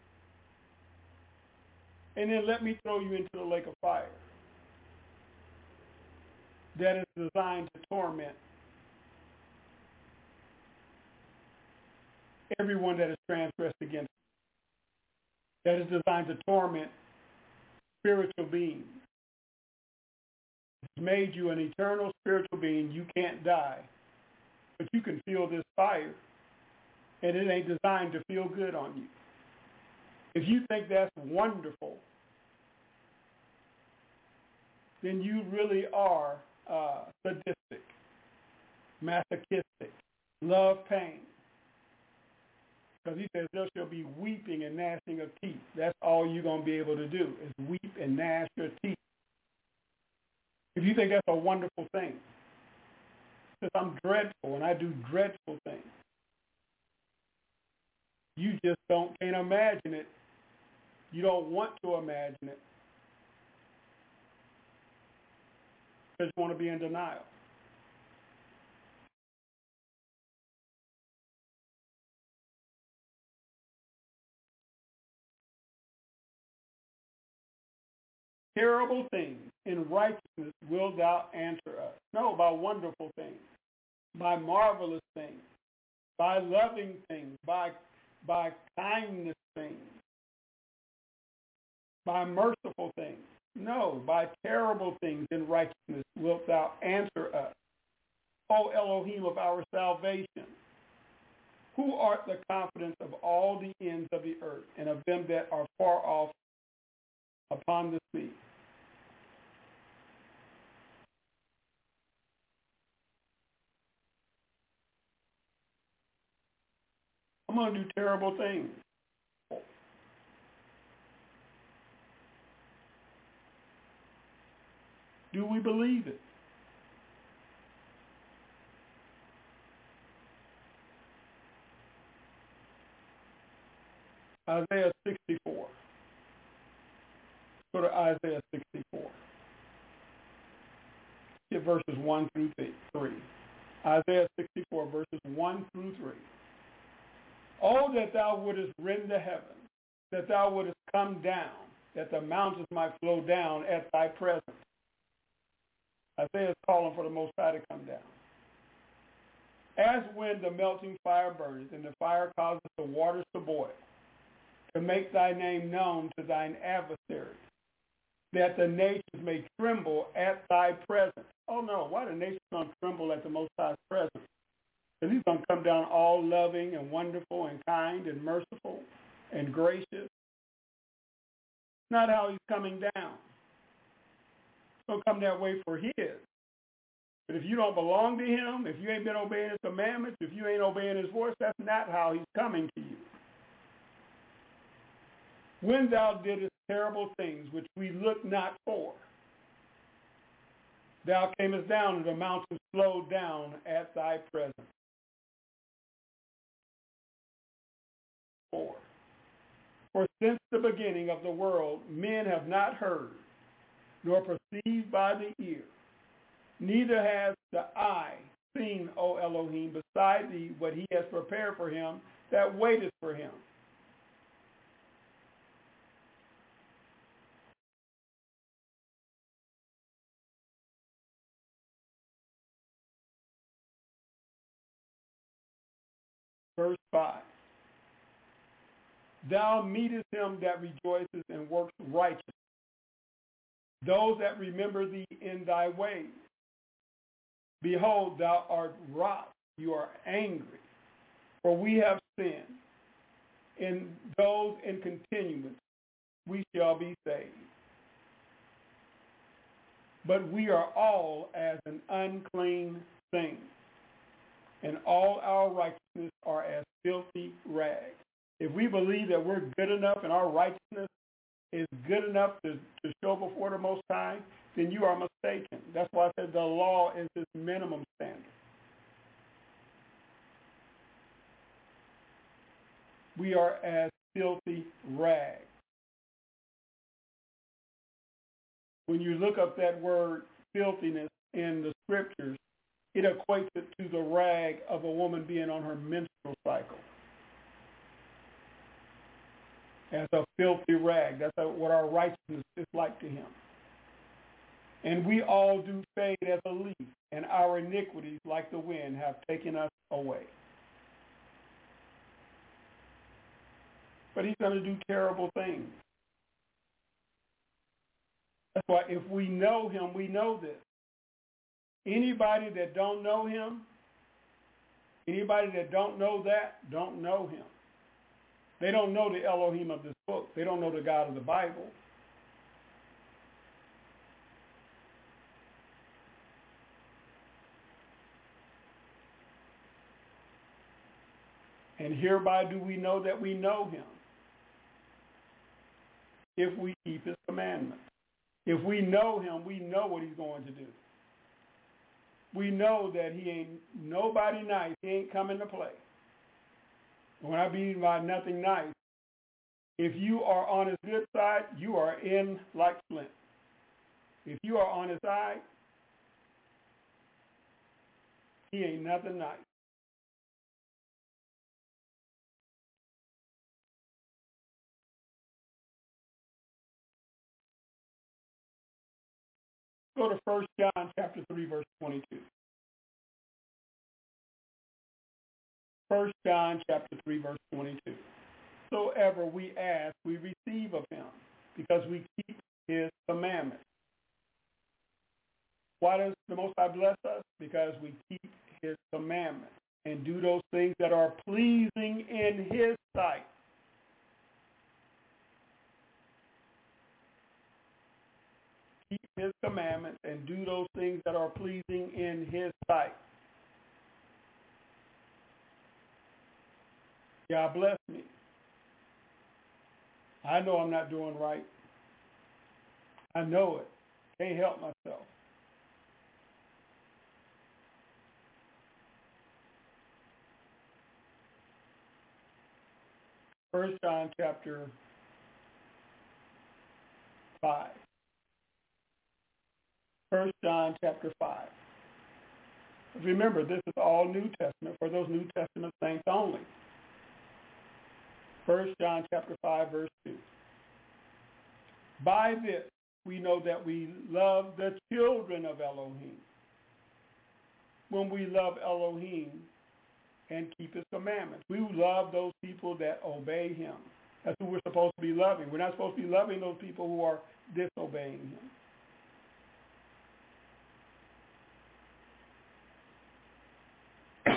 And then let me throw you into the lake of fire that is designed to torment everyone that is transgressed against it. That is designed to torment spiritual beings. It's made you an eternal spiritual being. You can't die. But you can feel this fire, and it ain't designed to feel good on you. If you think that's wonderful, then you really are sadistic, masochistic, love pain. Because he says there shall be weeping and gnashing of teeth. That's all you're going to be able to do is weep and gnash your teeth. If you think that's a wonderful thing, because I'm dreadful and I do dreadful things, you just can't imagine it. You don't want to imagine it because you want to be in denial. Terrible things in righteousness will thou answer us. No, by wonderful things, by marvelous things, by loving things, by kindness things, by merciful things. No, by terrible things in righteousness wilt thou answer us. O Elohim of our salvation, who art the confidence of all the ends of the earth and of them that are far off upon the sea. I'm going to do terrible things. Do we believe it? Isaiah 64. Go to Isaiah 64. Get verses 1 through 3. Isaiah 64, verses 1 through 3. Oh, that thou wouldest rend the heavens, that thou wouldest come down, that the mountains might flow down at thy presence. Isaiah is calling for the Most High to come down. As when the melting fire burns, and the fire causes the waters to boil, to make thy name known to thine adversaries, that the nations may tremble at thy presence. Oh no, why the nations going to tremble at the Most High's presence? Because he's going to come down all loving and wonderful and kind and merciful and gracious. Not how he's coming down. He's going to come that way for his. But if you don't belong to him, if you ain't been obeying his commandments, if you ain't obeying his voice, that's not how he's coming to you. When thou didst terrible things which we looked not for, thou camest down, and the mountains flowed down at thy presence. 4. For since the beginning of the world, men have not heard, nor perceived by the ear, neither has the eye seen, O Elohim, beside thee what he has prepared for him that waiteth for him. Verse 5. Thou meetest him that rejoices and works righteousness, those that remember thee in thy ways. Behold, thou art wroth, you are angry, for we have sinned. In those in continuance we shall be saved. But we are all as an unclean thing, and all our righteousness are as filthy rags. If we believe that we're good enough and our righteousness is good enough to show before the Most High, then you are mistaken. That's why I said the law is his minimum standard. We are as filthy rags. When you look up that word filthiness in the scriptures, it equates it to the rag of a woman being on her menstrual cycle. As a filthy rag. That's what our righteousness is like to him. And we all do fade as a leaf, and our iniquities, like the wind, have taken us away. But he's going to do terrible things. That's why if we know him, we know this. Anybody that don't know him, anybody that don't know that, don't know him. They don't know the Elohim of this book. They don't know the God of the Bible. And hereby do we know that we know him, if we keep his commandments. If we know him, we know what he's going to do. We know that he ain't nobody nice. He ain't coming to play. When I mean by nothing nice, if you are on his good side, you are in like flint. If you are on his side, he ain't nothing nice. Go to 1 John chapter 3, verse 22. 1 John chapter 3, verse 22. Whatsoever we ask, we receive of him, because we keep his commandments. Why does the Most High bless us? Because we keep his commandments and do those things that are pleasing in his sight. Keep his commandments and do those things that are pleasing in his sight. God bless me. I know I'm not doing right. I know it. Can't help myself. First John chapter 5. 1 John chapter 5. Remember, this is all New Testament for those New Testament saints only. 1 John chapter 5, verse 2. By this we know that we love the children of Elohim, when we love Elohim and keep his commandments. We love those people that obey him. That's who we're supposed to be loving. We're not supposed to be loving those people who are disobeying him.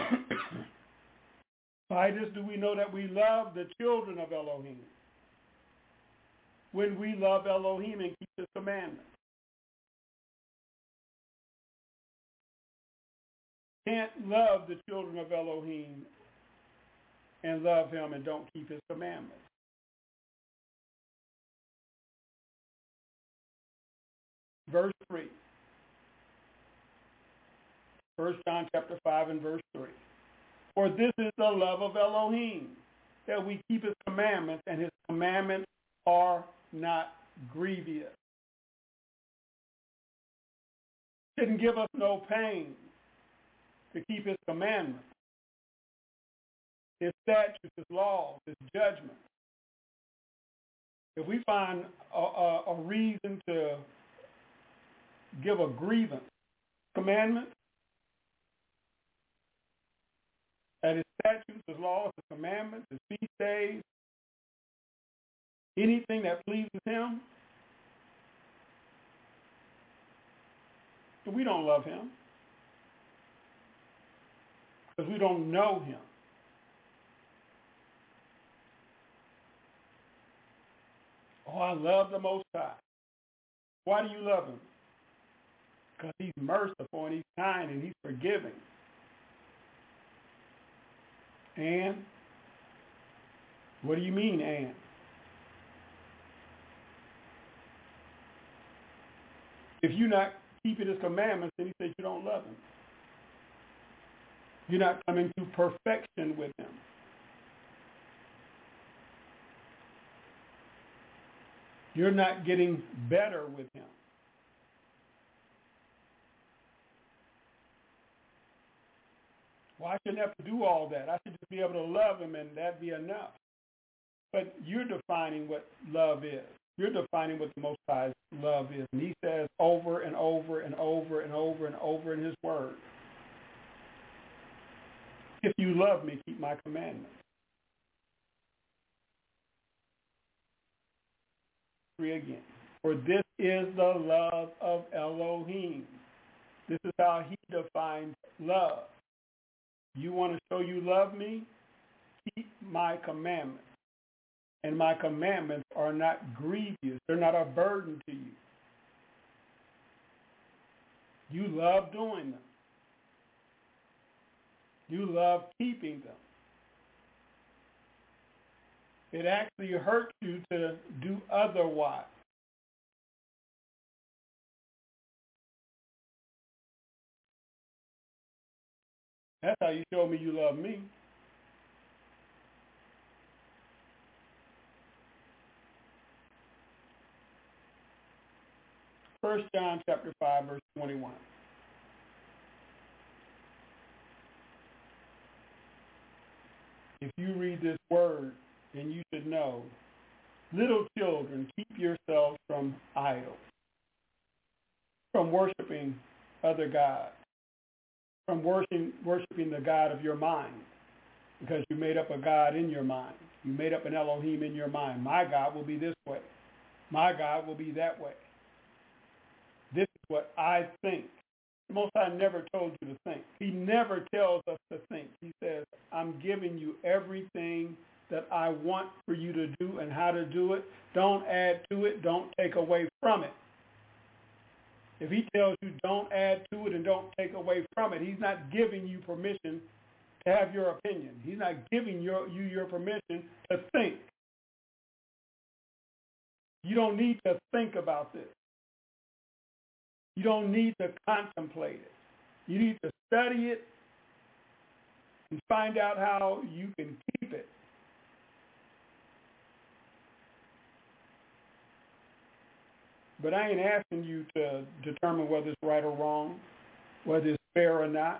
By this do we know that we love the children of Elohim, when we love Elohim and keep his commandments. Can't love the children of Elohim and love him and don't keep his commandments. Verse 3. 1 John chapter 5 and verse 3. For this is the love of Elohim, that we keep his commandments, and his commandments are not grievous. Didn't give us no pain to keep his commandments, his statutes, his laws, his judgments. If we find a reason to give a grievance commandment, that his statutes, his laws, his commandments, his feast days, anything that pleases him, we don't love him because we don't know him. Oh, I love the Most High. Why do you love him? Because he's merciful and he's kind and he's forgiving. And? What do you mean, and? If you're not keeping his commandments, then he says you don't love him. You're not coming to perfection with him. You're not getting better with him. Well, I shouldn't have to do all that. I should just be able to love him and that'd be enough. But you're defining what love is. You're defining what the Most High's love is. And he says over and over and over and over and over in his word, if you love me, keep my commandments. 3 again. For this is the love of Elohim. This is how he defines love. You want to show you love me? Keep my commandments. And my commandments are not grievous. They're not a burden to you. You love doing them. You love keeping them. It actually hurts you to do otherwise. That's how you show me you love me. First John chapter 5, verse 21. If you read this word, then you should know, little children, keep yourselves from idols, from worshiping other gods, from worshiping the God of your mind, because you made up a God in your mind. You made up an Elohim in your mind. My God will be this way. My God will be that way. This is what I think. The Most High never told you to think. He never tells us to think. He says, I'm giving you everything that I want for you to do and how to do it. Don't add to it. Don't take away from it. If he tells you don't add to it and don't take away from it, he's not giving you permission to have your opinion. He's not giving you your permission to think. You don't need to think about this. You don't need to contemplate it. You need to study it and find out how you can keep it. But I ain't asking you to determine whether it's right or wrong, whether it's fair or not.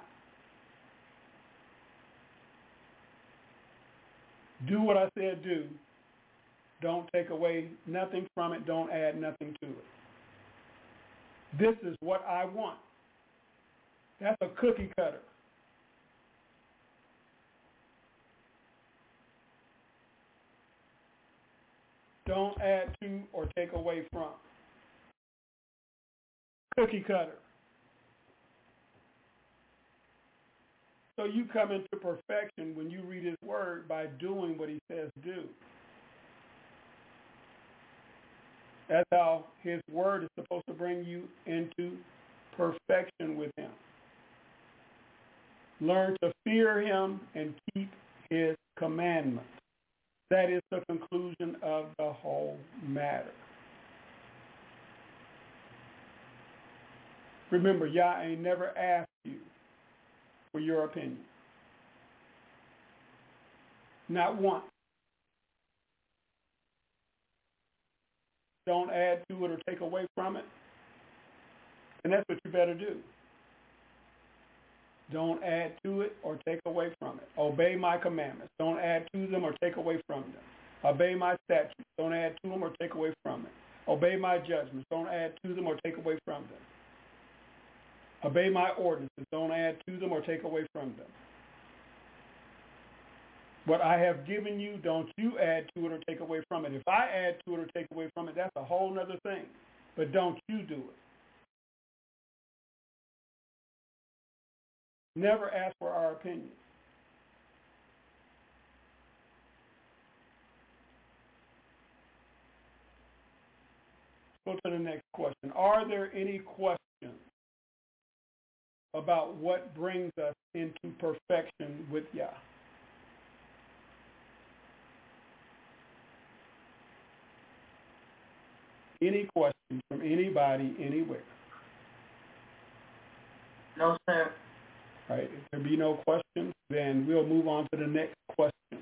Do what I said do. Don't take away nothing from it. Don't add nothing to it. This is what I want. That's a cookie cutter. Don't add to or take away from. cookie cutter. So you come into perfection when you read his word by doing what he says do. That's how his word is supposed to bring you into perfection with him. Learn to fear him and keep his commandments. That is the conclusion of the whole matter. Remember, Yah ain't never asked you for your opinion. Not once. Don't add to it or take away from it. And that's what you better do. Don't add to it or take away from it. Obey my commandments. Don't add to them or take away from them. Obey my statutes. Don't add to them or take away from it. Obey my judgments. Don't add to them or take away from them. Obey my ordinances. Don't add to them or take away from them. What I have given you, don't you add to it or take away from it. If I add to it or take away from it, that's a whole other thing. But don't you do it. Never ask for our opinion. Go to the next question. Are there any questions about what brings us into perfection with Yah? Any questions from anybody, anywhere? No, sir. All right, if there be no questions, then we'll move on to the next question.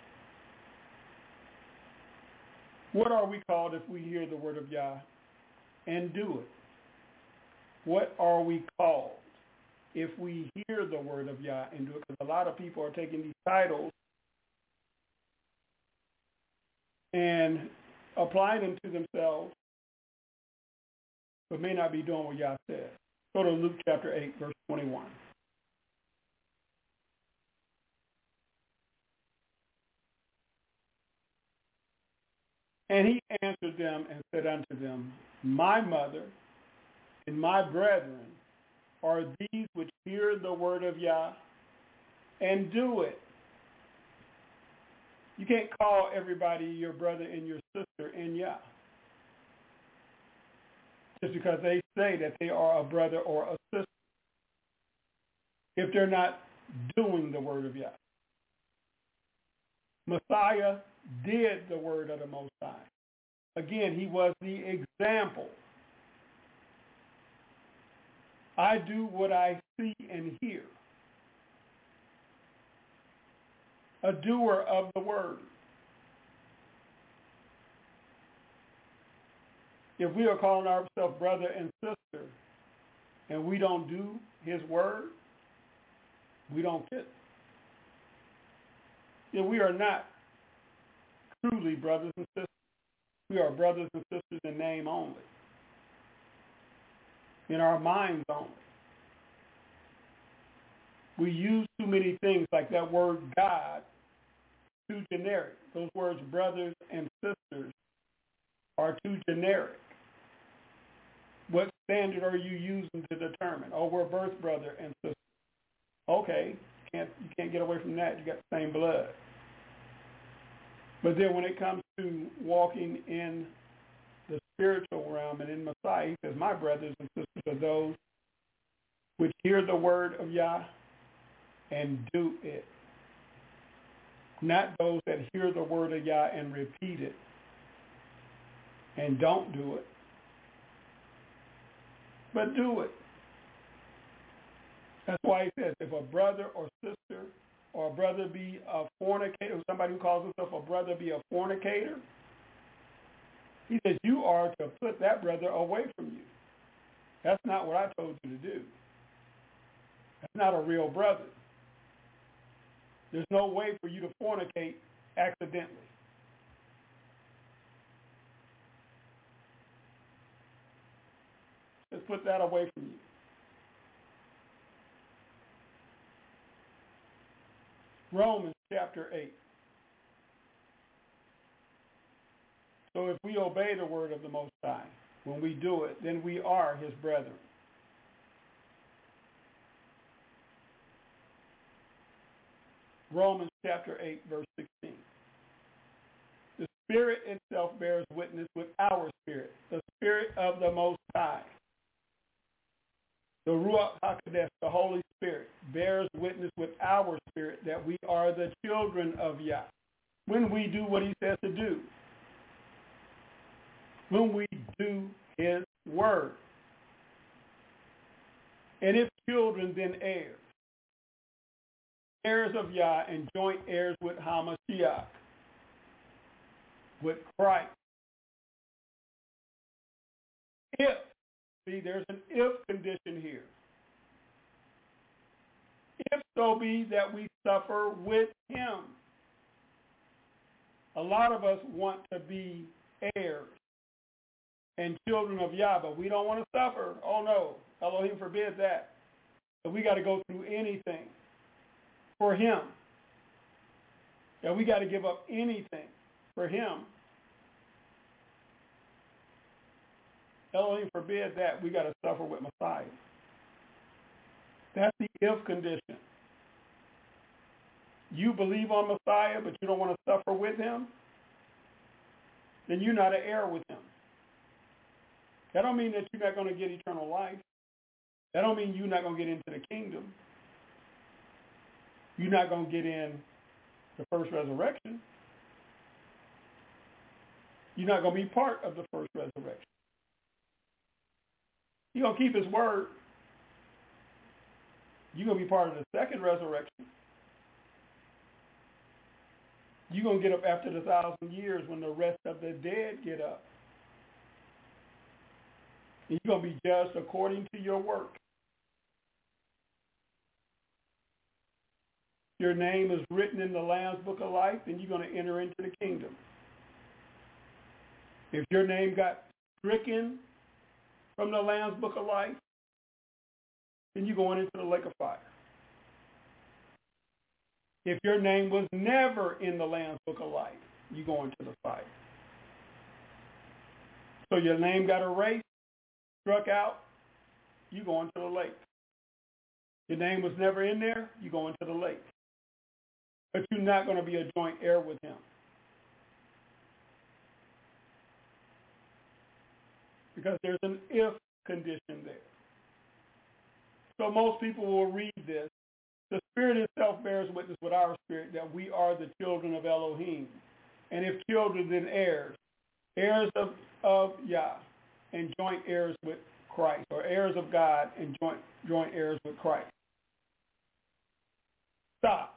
What are we called if we hear the word of Yah and do it? What are we called if we hear the word of Yah and do it? Because a lot of people are taking these titles and applying them to themselves, but may not be doing what Yah says. Go to Luke chapter 8, verse 21. And he answered them and said unto them, my mother and my brethren are these which hear the word of Yah and do it. You can't call everybody your brother and your sister in Yah just because they say that they are a brother or a sister if they're not doing the word of Yah. Messiah did the word of the Most High. Again, he was the example. I do what I see and hear. A doer of the word. If we are calling ourselves brother and sister and we don't do his word, we don't fit. If we are not truly brothers and sisters, we are brothers and sisters in name only, in our minds only. We use too many things like that word God, too generic. Those words brothers and sisters are too generic. What standard are you using to determine? Oh, we're birth brother and sister. Okay, you can't get away from that. You got the same blood. But then when it comes to walking in the spiritual realm and in Messiah, he says, my brothers and sisters are those which hear the word of Yah and do it. Not those that hear the word of Yah and repeat it and don't do it, but do it. That's why he says, if a brother or sister or a brother be a fornicator, somebody who calls himself a brother be a fornicator, he says you are to put that brother away from you. That's not what I told you to do. That's not a real brother. There's no way for you to fornicate accidentally. Just put that away from you. Romans chapter 8. So if we obey the word of the Most High, when we do it, then we are his brethren. Romans chapter 8, verse 16. The Spirit itself bears witness with our spirit, the Spirit of the Most High. The Ruach HaKodesh, the Holy Spirit, bears witness with our spirit that we are the children of Yah. When we do what he says to do. When we do his word. And if children, then heirs. Heirs of Yah and joint heirs with Hamashiach, with Christ. If, see, there's an if condition here. If so be that we suffer with him. A lot of us want to be heirs and children of Yah, but we don't want to suffer. Oh no, Elohim forbid that. So we got to go through anything for him. That we got to give up anything for him. Elohim forbid that. We got to suffer with Messiah. That's the if condition. You believe on Messiah, but you don't want to suffer with him, then you're not an heir with him. That don't mean that you're not going to get eternal life. That don't mean you're not going to get into the kingdom. You're not going to get in the first resurrection. You're not going to be part of the first resurrection. You're going to keep his word. You're going to be part of the second resurrection. You're going to get up after the 1,000 years when the rest of the dead get up. And you're going to be judged according to your work. Your name is written in the Lamb's Book of Life, then you're going to enter into the kingdom. If your name got stricken from the Lamb's Book of Life, then you're going into the lake of fire. If your name was never in the Lamb's Book of Life, you go into the fire. So your name got erased, struck out, you go into the lake. Your name was never in there, you go into the lake. But you're not going to be a joint heir with him. Because there's an if condition there. So most people will read this. The Spirit itself bears witness with our spirit that we are the children of Elohim. And if children, then heirs. Heirs of Yah and joint heirs with Christ. Or heirs of God and joint heirs with Christ. Stop.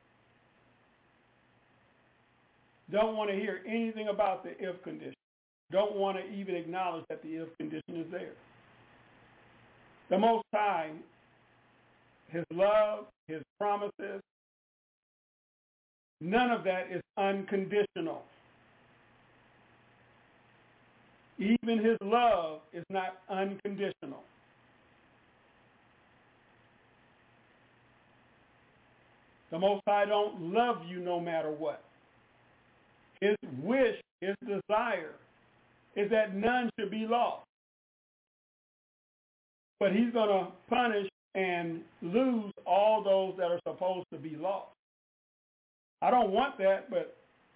Don't want to hear anything about the if condition. Don't want to even acknowledge that the if condition is there. The Most High, his love, his promises, none of that is unconditional. Even his love is not unconditional. The Most High don't love you no matter what. His wish, his desire is that none should be lost. But he's going to punish and lose all those that are supposed to be lost. I don't want that, but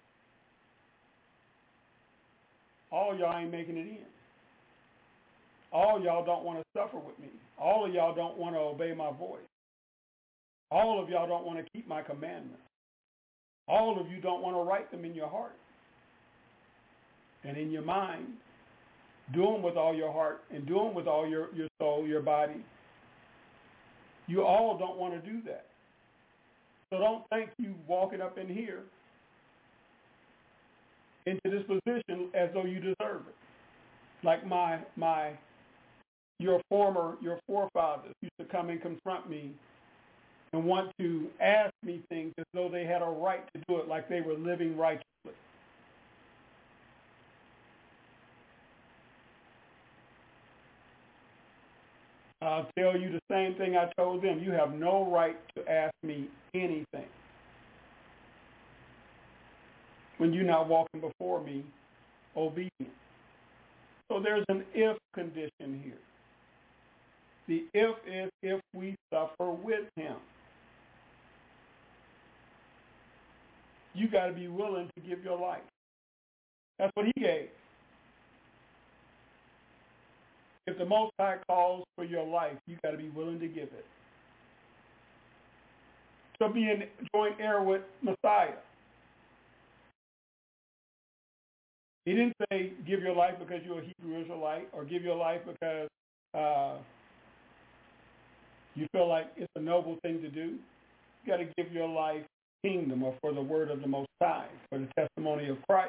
all y'all ain't making it in. All y'all don't want to suffer with me. All of y'all don't want to obey my voice. All of y'all don't want to keep my commandments. All of you don't want to write them in your heart and in your mind. Do them with all your heart and do them with all your soul, your body. You all don't want to do that. So don't think you walking up in here into this position as though you deserve it. Like your forefathers used to come and confront me and want to ask me things as though they had a right to do it, like they were living righteously. I'll tell you the same thing I told them. You have no right to ask me anything when you're not walking before me obedient. So there's an if condition here. The if is if we suffer with him. You got to be willing to give your life. That's what he gave. If the Most High calls for your life, you got to be willing to give it. So be in joint heir with Messiah. He didn't say give your life because you're a Hebrew Israelite or give your life because you feel like it's a noble thing to do. You got to give your life kingdom or for the word of the Most High, for the testimony of Christ.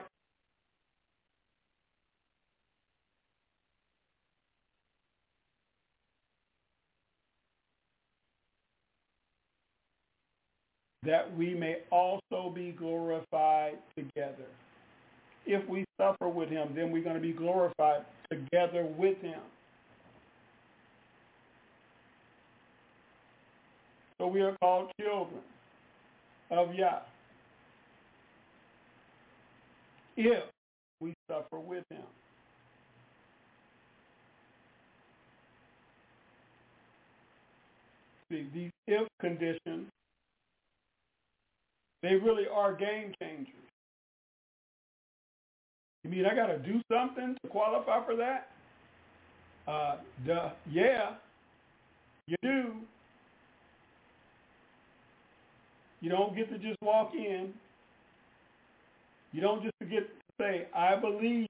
That we may also be glorified together. If we suffer with him, then we're going to be glorified together with him. So we are called children of Yah. If we suffer with him. See, these if conditions, they really are game changers. You mean I got to do something to qualify for that? Yeah, you do. You don't get to just walk in. You don't just get to say, I believe.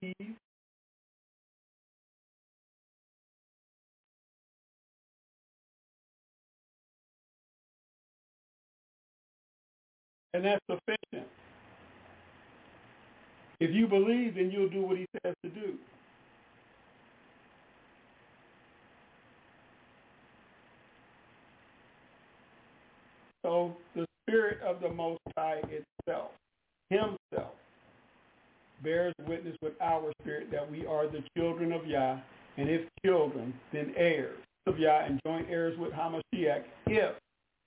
And that's sufficient. If you believe, then you'll do what he says to do. So the Spirit of the Most High itself, himself, bears witness with our spirit that we are the children of Yah, and if children, then heirs of Yah and joint heirs with Hamashiach, if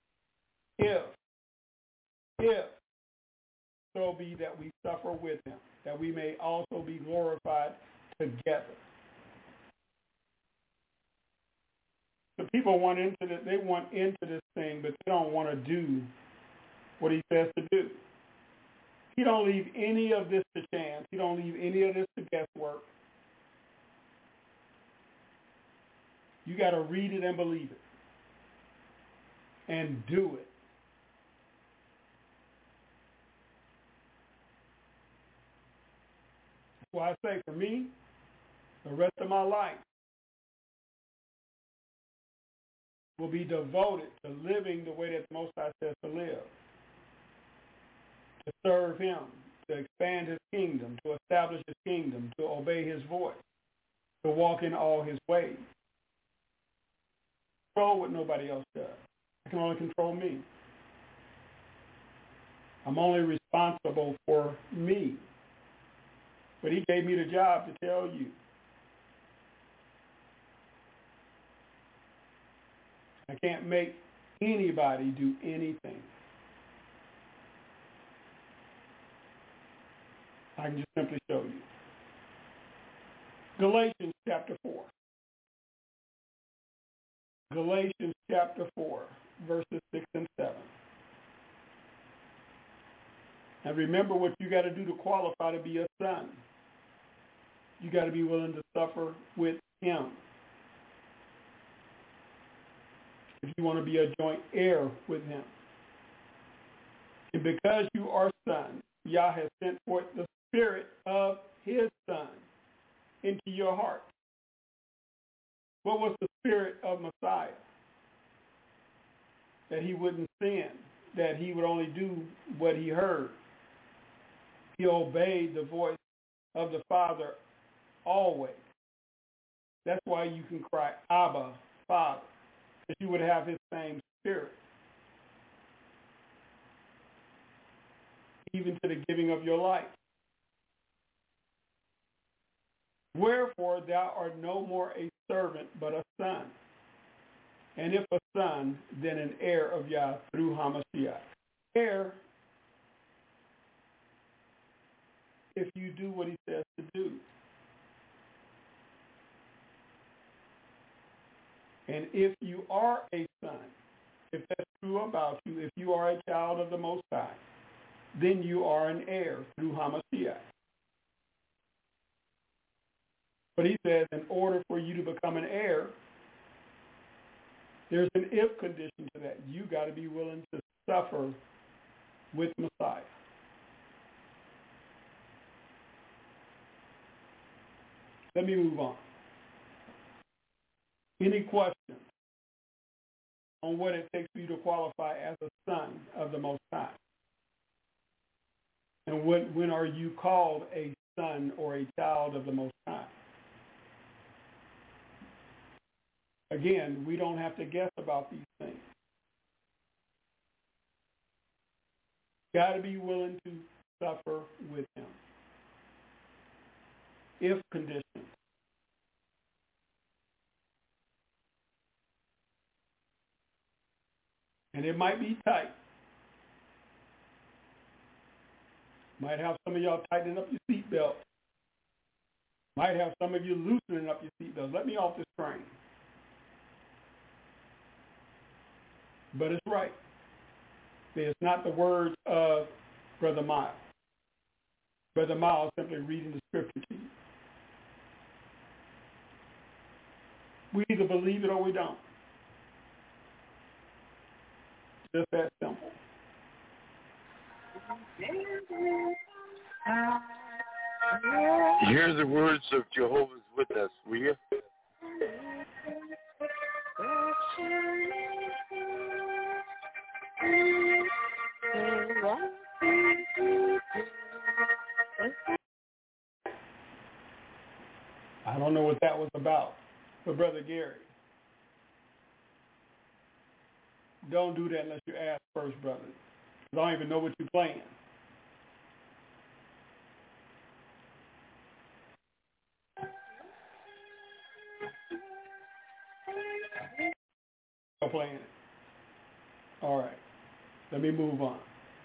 so be that we suffer with him, that we may also be glorified together. The people want into this thing, but they don't want to do what he says to do. He don't leave any of this to chance. He don't leave any of this to guesswork. You got to read it and believe it. And do it. Well, I say for me, the rest of my life will be devoted to living the way that the Most High says to live, to serve him, to expand his kingdom, to establish his kingdom, to obey his voice, to walk in all his ways. Control what nobody else does. I can only control me. I'm only responsible for me. But he gave me the job to tell you. I can't make anybody do anything. I can just simply show you. Galatians chapter 4. Galatians chapter 4, verses 6 and 7. And remember what you got to do to qualify to be a son. You got to be willing to suffer with him. If you want to be a joint heir with him. And because you are sons, Yah has sent forth the Spirit of his Son into your heart. What was the spirit of Messiah? That he wouldn't sin, that he would only do what he heard. He obeyed the voice of the Father always. That's why you can cry, Abba, Father, that you would have his same spirit. Even to the giving of your life. Wherefore thou art no more a servant, but a son. And if a son, then an heir of Yah through Hamashiach. Heir, if you do what he says to do. And if you are a son, if that's true about you, if you are a child of the Most High, then you are an heir through Hamashiach. But he says in order for you to become an heir, there's an if condition to that. You got to be willing to suffer with Messiah. Let me move on. Any questions on what it takes for you to qualify as a son of the Most High? And when are you called a son or a child of the Most High? Again, we don't have to guess about these things. Got to be willing to suffer with him. If conditions. And it might be tight. Might have some of y'all tightening up your seatbelt. Might have some of you loosening up your seatbelts. Let me off this train. But it's right. It's not the words of Brother Miles. Brother Miles simply reading the scripture to you. We either believe it or we don't. Just that simple. Hear the words of Jehovah's Witness, will you? I don't know what that was about, but Brother Gary, don't do that unless you ask first, brother. I don't even know what you're playing. I'm playing it. All right. Let me move on.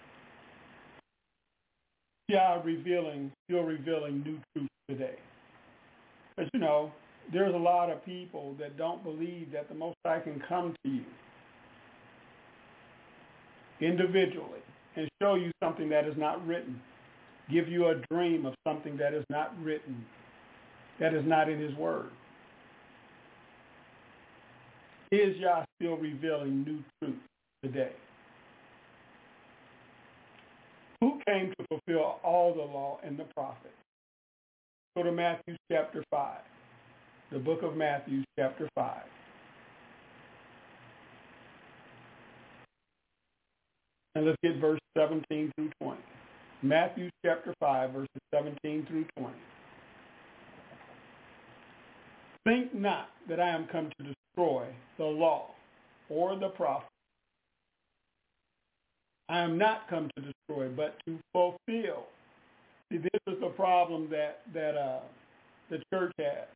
Yeah, still revealing new truths today. But you know, there's a lot of people that don't believe that the Most High can come to you individually and show you something that is not written, give you a dream of something that is not written, that is not in his word. Is Yah still revealing new truth today? Who came to fulfill all the law and the prophets? Go to Matthew chapter 5, the book of Matthew chapter 5. And let's get verse 17 through 20. Matthew chapter 5, verses 17 through 20. Think not that I am come to destroy the law or the prophets. I am not come to destroy, but to fulfill. See, this is the problem that the church has.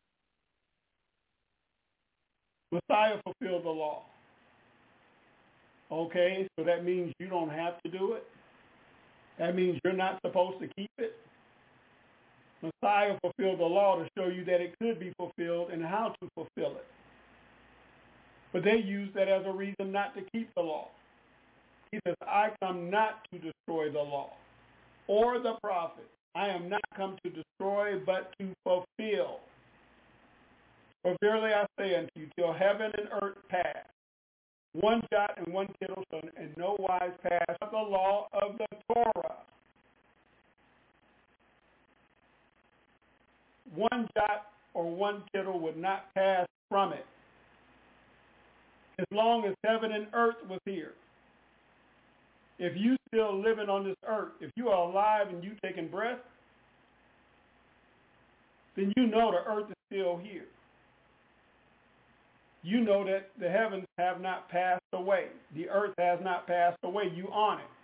Messiah fulfilled the law. Okay, so that means you don't have to do it? That means you're not supposed to keep it? Messiah fulfilled the law to show you that it could be fulfilled and how to fulfill it. But they use that as a reason not to keep the law. He says, I come not to destroy the law or the prophets. I am not come to destroy, but to fulfill. For verily I say unto you, till heaven and earth pass, one jot and one tittle shall in no wise pass of the law of the Torah. One jot or one tittle would not pass from it as long as heaven and earth was here. If you still living on this earth, if you are alive and you taking breath, then you know the earth is still here. You know that the heavens have not passed away. The earth has not passed away. You on it.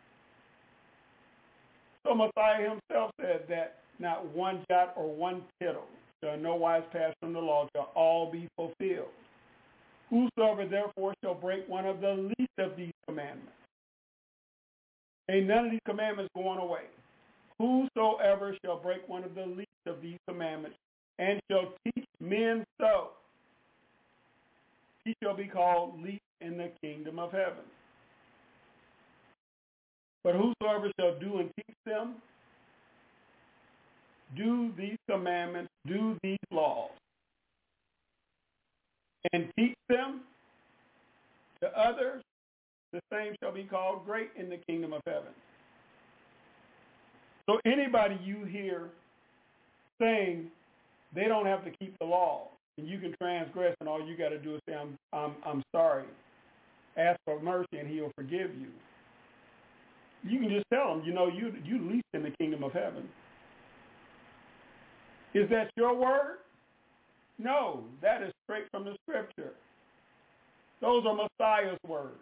So Messiah himself said that not one jot or one tittle shall no wise pass from the law, shall all be fulfilled. Whosoever therefore shall break one of the least of these commandments. Ain't none of these commandments going away. Whosoever shall break one of the least of these commandments and shall teach men so, he shall be called least in the kingdom of heaven. But whosoever shall do and teach them, do these commandments, do these laws, and teach them to others, the same shall be called great in the kingdom of heaven. So anybody you hear saying they don't have to keep the law and you can transgress and all you got to do is say, I'm sorry, ask for mercy and he'll forgive you. You can just tell them, you least in the kingdom of heaven. Is that your word? No, that is straight from the scripture. Those are Messiah's words.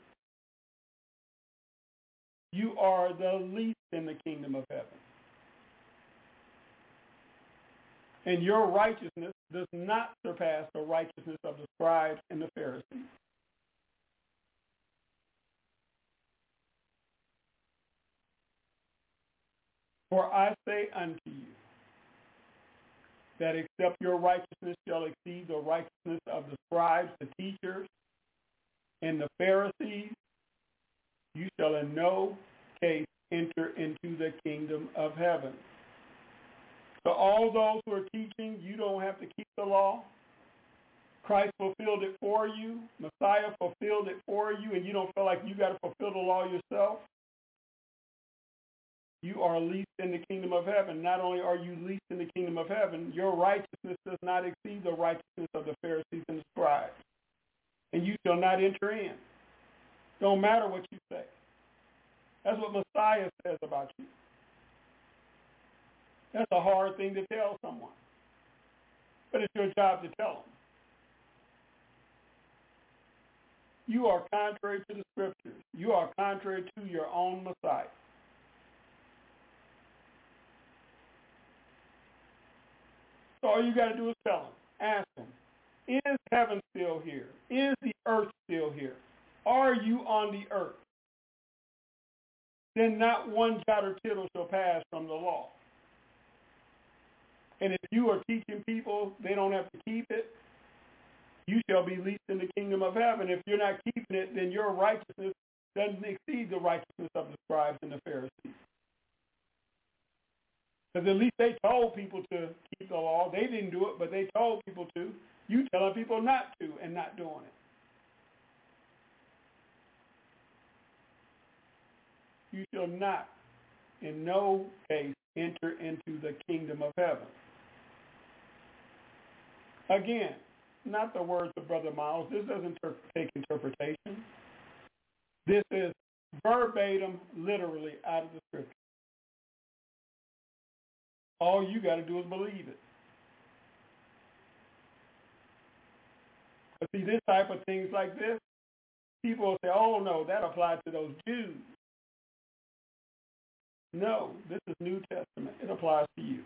You are the least in the kingdom of heaven. And your righteousness does not surpass the righteousness of the scribes and the Pharisees. For I say unto you, that except your righteousness shall exceed the righteousness of the scribes, the teachers, and the Pharisees, you shall in no case enter into the kingdom of heaven. So all those who are teaching you don't have to keep the law, Christ fulfilled it for you, Messiah fulfilled it for you, and you don't feel like you got to fulfill the law yourself, you are least in the kingdom of heaven. Not only are you least in the kingdom of heaven, your righteousness does not exceed the righteousness of the Pharisees and the scribes. And you shall not enter in. Don't matter what you say. That's what Messiah says about you. That's a hard thing to tell someone. But it's your job to tell them. You are contrary to the scriptures. You are contrary to your own Messiah. So all you got to do is tell them, ask them, is heaven still here? Is the earth still here? Are you on the earth? Then not one jot or tittle shall pass from the law. And if you are teaching people they don't have to keep it, you shall be least in the kingdom of heaven. If you're not keeping it, then your righteousness doesn't exceed the righteousness of the scribes and the Pharisees. Because at least they told people to keep the law. They didn't do it, but they told people to. You telling people not to and not doing it. You shall not, in no case, enter into the kingdom of heaven. Again, not the words of Brother Miles. This doesn't take interpretation. This is verbatim, literally out of the scripture. All you got to do is believe it. But see, this type of things like this, people will say, oh, no, that applies to those Jews. No, this is New Testament. It applies to you.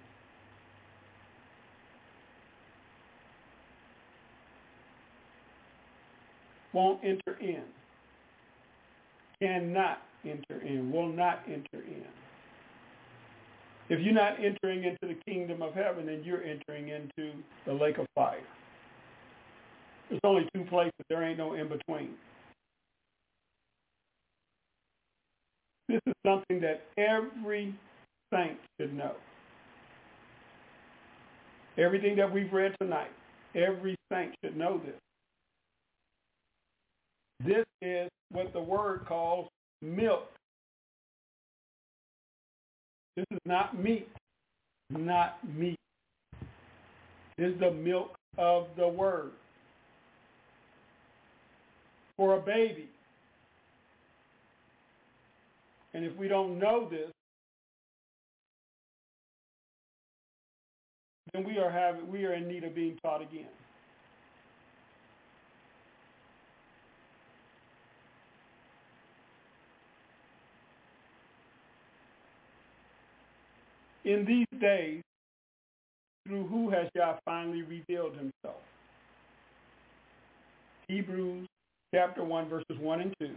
Won't enter in. Cannot enter in. Will not enter in. If you're not entering into the kingdom of heaven, then you're entering into the lake of fire. There's only two places. There ain't no in between. This is something that every saint should know. Everything that we've read tonight, every saint should know this. This is what the word calls milk. This is not meat. Not meat. This is the milk of the word. For a baby. And if we don't know this, then we are in need of being taught again. In these days, through who has Yah finally revealed himself? Hebrews chapter 1, verses 1 and 2.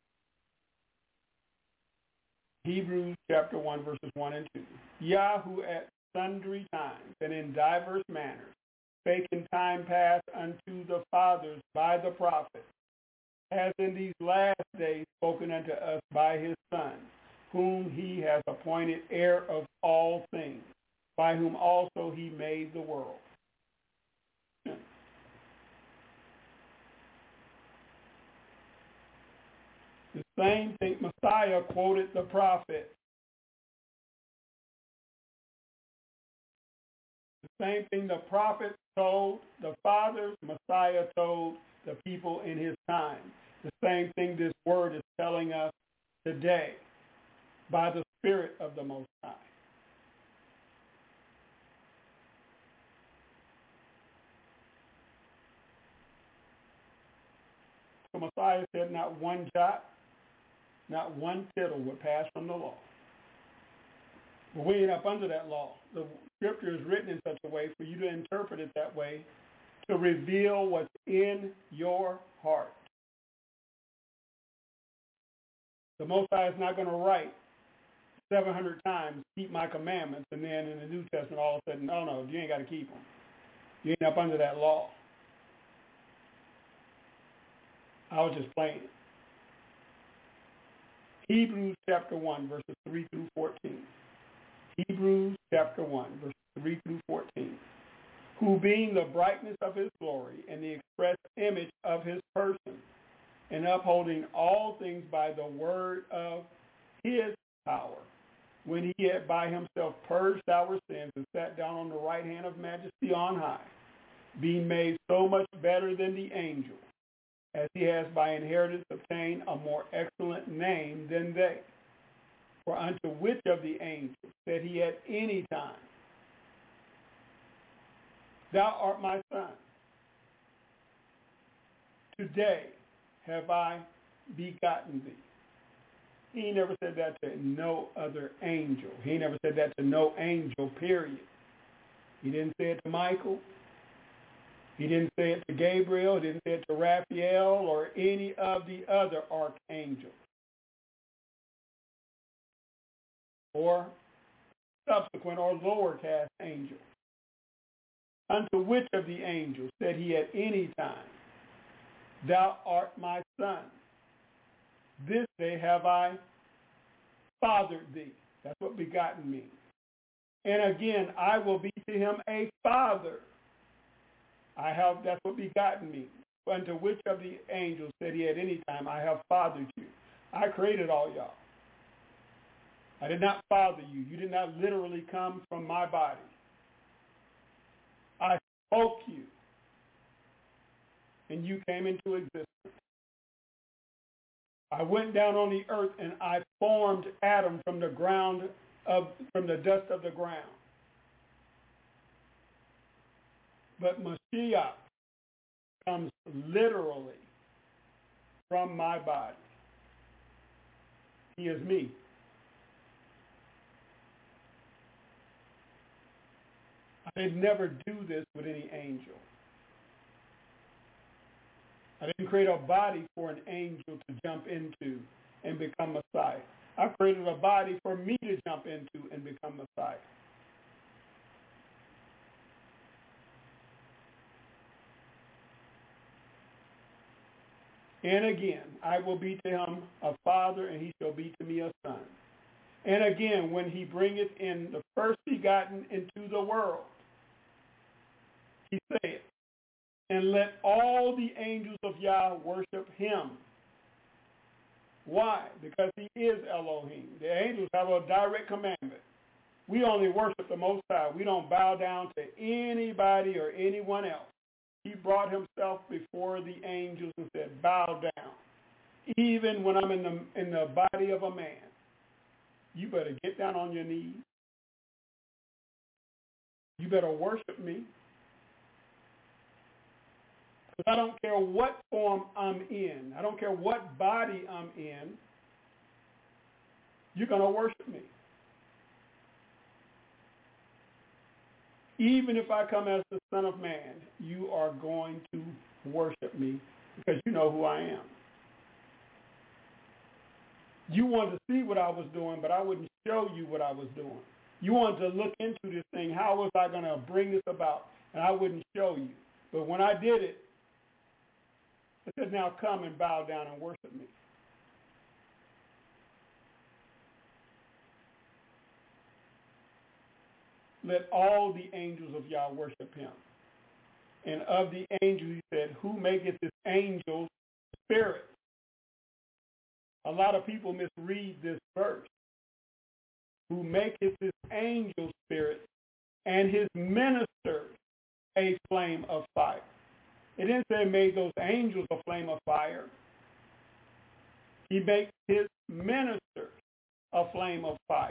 Hebrews chapter 1, verses 1 and 2. Yah, who at sundry times and in diverse manners spake in time past unto the fathers by the prophets, has in these last days spoken unto us by his Son, whom he has appointed heir of all things, by whom also he made the world. The same thing, Messiah quoted the prophet. The same thing the prophet told the fathers, Messiah told the people in his time. The same thing this word is telling us today by the Spirit of the Most High. So Messiah said not one jot, not one tittle would pass from the law. But we ain't up under that law. The scripture is written in such a way for you to interpret it that way, to reveal what's in your heart. The Most High is not going to write 700 times, keep my commandments, and then in the New Testament all of a sudden, no, you ain't got to keep them. You ain't up under that law. I was just playing it. Hebrews chapter 1, verses 3 through 14. Hebrews chapter 1, verses 3 through 14. Who being the brightness of his glory and the express image of his person, and upholding all things by the word of his power, when he had by himself purged our sins and sat down on the right hand of majesty on high, being made so much better than the angels, as he has by inheritance obtained a more excellent name than they. For unto which of the angels said he at any time, Thou art my son, today have I begotten thee. He never said that to no other angel. He never said that to no angel, period. He didn't say it to Michael. He didn't say it to Gabriel. He didn't say it to Raphael or any of the other archangels or subsequent or lower caste angels. Unto which of the angels said he at any time, Thou art my son, this day have I fathered thee. That's what begotten means. And again, I will be to him a father. That's what begotten means. Unto which of the angels said he at any time, I have fathered you. I created all y'all. I did not father you. You did not literally come from my body. I spoke you, and you came into existence. I went down on the earth and I formed Adam from the dust of the ground. But Mashiach comes literally from my body. He is me. I did never do this with any angel. I didn't create a body for an angel to jump into and become Messiah. I created a body for me to jump into and become Messiah. And again, I will be to him a father, and he shall be to me a son. And again, when he bringeth in the first begotten into the world, he saith, and let all the angels of Yah worship him. Why? Because he is Elohim. The angels have a direct commandment. We only worship the Most High. We don't bow down to anybody or anyone else. He brought himself before the angels and said, bow down. Even when I'm in the body of a man, you better get down on your knees. You better worship me. Because I don't care what form I'm in. I don't care what body I'm in. You're going to worship me. Even if I come as the Son of Man, you are going to worship me because you know who I am. You wanted to see what I was doing, but I wouldn't show you what I was doing. You wanted to look into this thing. How was I going to bring this about? and I wouldn't show you. But when I did it, it said, now come and bow down and worship me. Let all the angels of Yah worship him. And of the angels, he said, who maketh his angels spirit? A lot of people misread this verse. Who maketh his angels spirit and his ministers a flame of fire. It didn't say made those angels a flame of fire. He makes his ministers a flame of fire.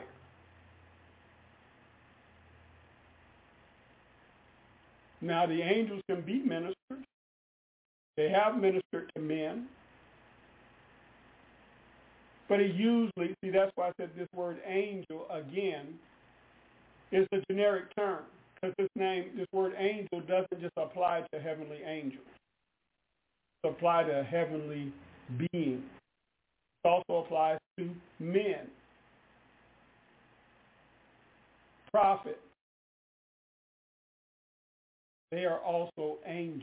Now the angels can be ministers. They have ministered to men. But he usually, see, that's why I said this word angel, again, is a generic term. Because this word angel doesn't just apply to heavenly angels. It applies to heavenly beings. It also applies to men, prophets. They are also angels.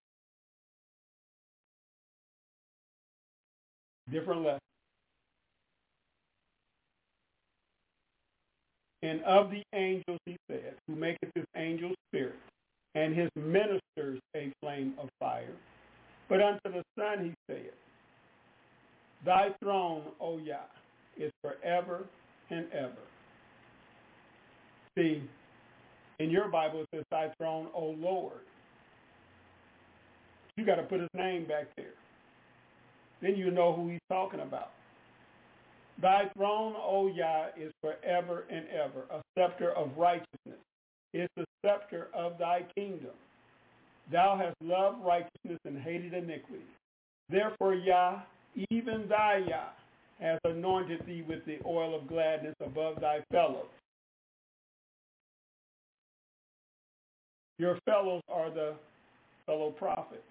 Different lessons. And of the angels, he said, who maketh his angels spirit, and his ministers a flame of fire. But unto the Son he saith, thy throne, O Yah, is forever and ever. See, in your Bible it says, thy throne, O Lord. You got to put his name back there. Then you know who he's talking about. Thy throne, O Yah, is forever and ever, a scepter of righteousness. It's the scepter of thy kingdom. Thou hast loved righteousness and hated iniquity. Therefore, Yah, even thy Yah, has anointed thee with the oil of gladness above thy fellows. Your fellows are the fellow prophets.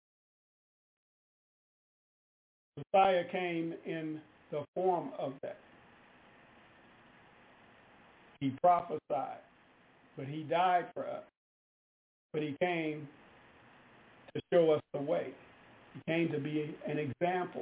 Messiah came in the form of that. He prophesied, but he died for us. But he came to show us the way. He came to be an example.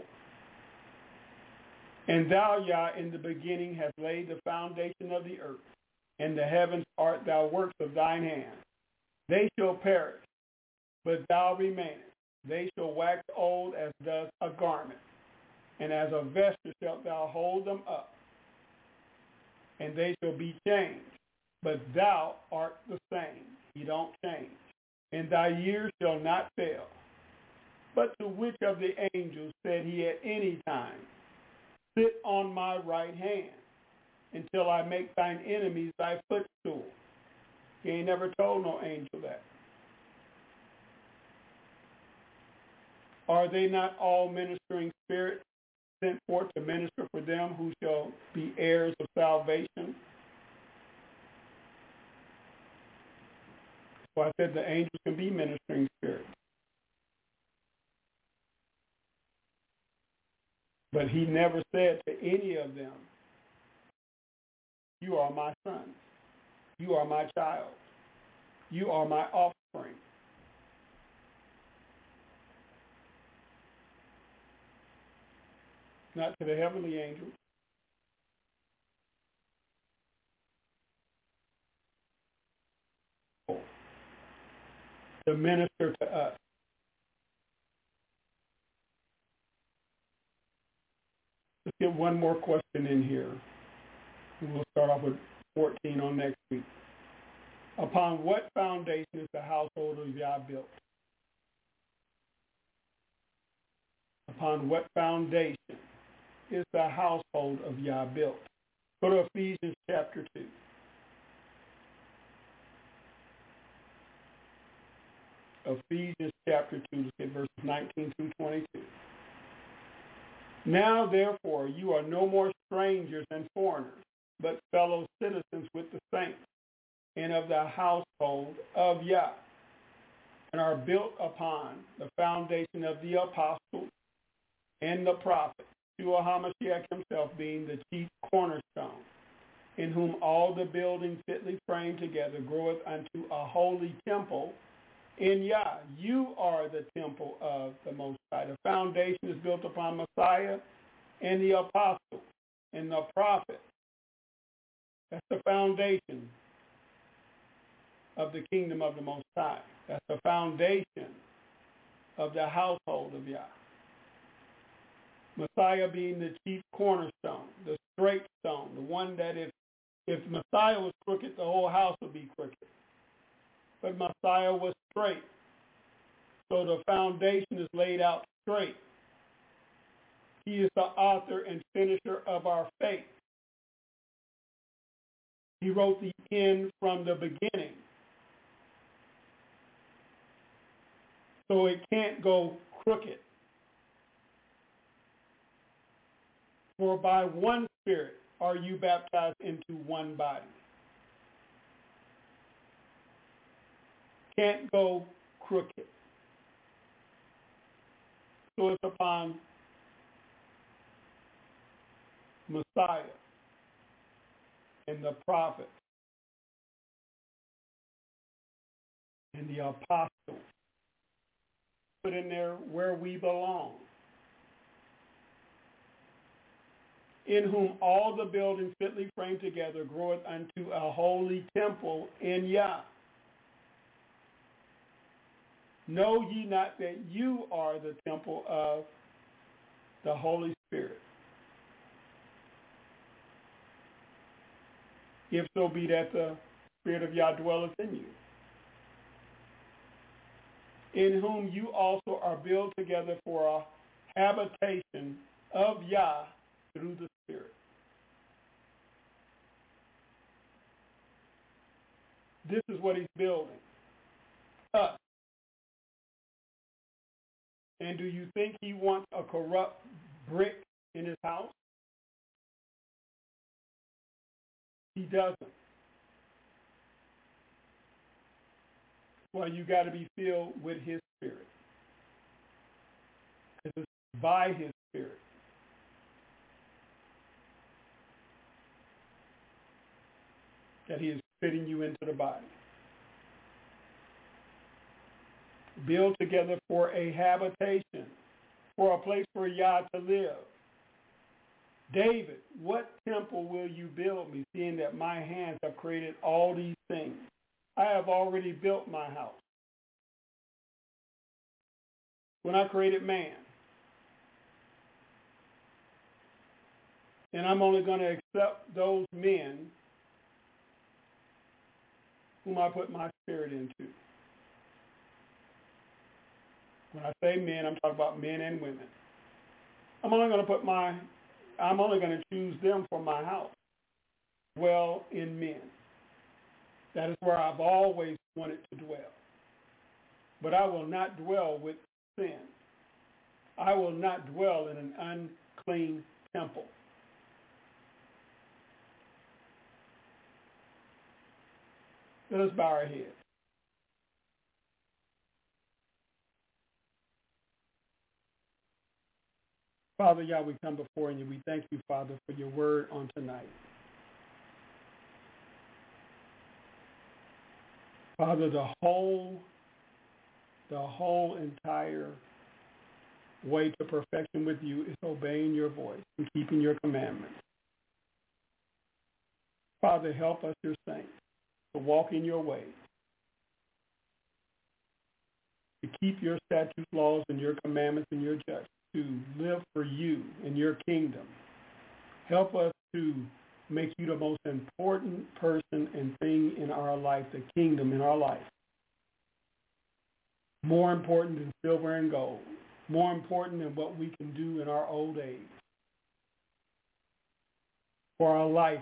And thou, Yah, in the beginning hast laid the foundation of the earth, and the heavens art thou works of thine hands. They shall perish, but thou remainest. They shall wax old as does a garment, and as a vesture shalt thou hold them up, and they shall be changed. But thou art the same. You don't change. And thy years shall not fail. But to which of the angels said he at any time, sit on my right hand until I make thine enemies thy footstool? He ain't never told no angel that. Are they not all ministering spirits sent forth to minister for them who shall be heirs of salvation? So I said the angels can be ministering spirits. But he never said to any of them, you are my son. You are my child. You are my offspring. Not to the heavenly angels. To minister to us. Let's get one more question in here. And we'll start off with 14 on next week. Upon what foundation is the household of Yah built? Upon what foundation is the household of Yah built? Go to Ephesians chapter 2. Ephesians chapter 2, let's get verses 19 through 22. Now, therefore, you are no more strangers and foreigners, but fellow citizens with the saints and of the household of Yah, and are built upon the foundation of the apostles and the prophets, Yeshua HaMashiach himself being the chief cornerstone, in whom all the buildings fitly framed together groweth unto a holy temple in Yah. You are the temple of the Most High. The foundation is built upon Messiah and the apostles and the prophets. That's the foundation of the kingdom of the Most High. That's the foundation of the household of Yah. Messiah being the chief cornerstone, the straight stone, the one that if Messiah was crooked, the whole house would be crooked. But Messiah was straight. So the foundation is laid out straight. He is the author and finisher of our faith. He wrote the end from the beginning. So it can't go crooked. For by one Spirit are you baptized into one body. Can't go crooked. So it's upon Messiah and the prophets and the apostles. Put in there where we belong. In whom all the buildings fitly framed together groweth unto a holy temple in Yah. Know ye not that you are the temple of the Holy Spirit? If so be that the Spirit of Yah dwelleth in you. In whom you also are built together for a habitation of Yah through the Spirit. This is what he's building. Us. And do you think he wants a corrupt brick in his house? He doesn't. Well, you got to be filled with his Spirit. It's by his Spirit. That he is fitting you into the body. Build together for a habitation, for a place for Yah to live. David, what temple will you build me, seeing that my hands have created all these things? I have already built my house. When I created man. And I'm only going to accept those men whom I put my Spirit into. When I say men, I'm talking about men and women. I'm only going to choose them for my house. Dwell in men. That is where I've always wanted to dwell. But I will not dwell with sin. I will not dwell in an unclean temple. Let us bow our heads. Father, Yah, we come before you. We thank you, Father, for your word on tonight. Father, the whole entire way to perfection with you is obeying your voice and keeping your commandments. Father, help us, your saints, to walk in your ways, to keep your statutes, laws, and your commandments and your judgments, to live for you and your kingdom. Help us to make you the most important person and thing in our life, the kingdom in our life. More important than silver and gold. More important than what we can do in our old age. For our life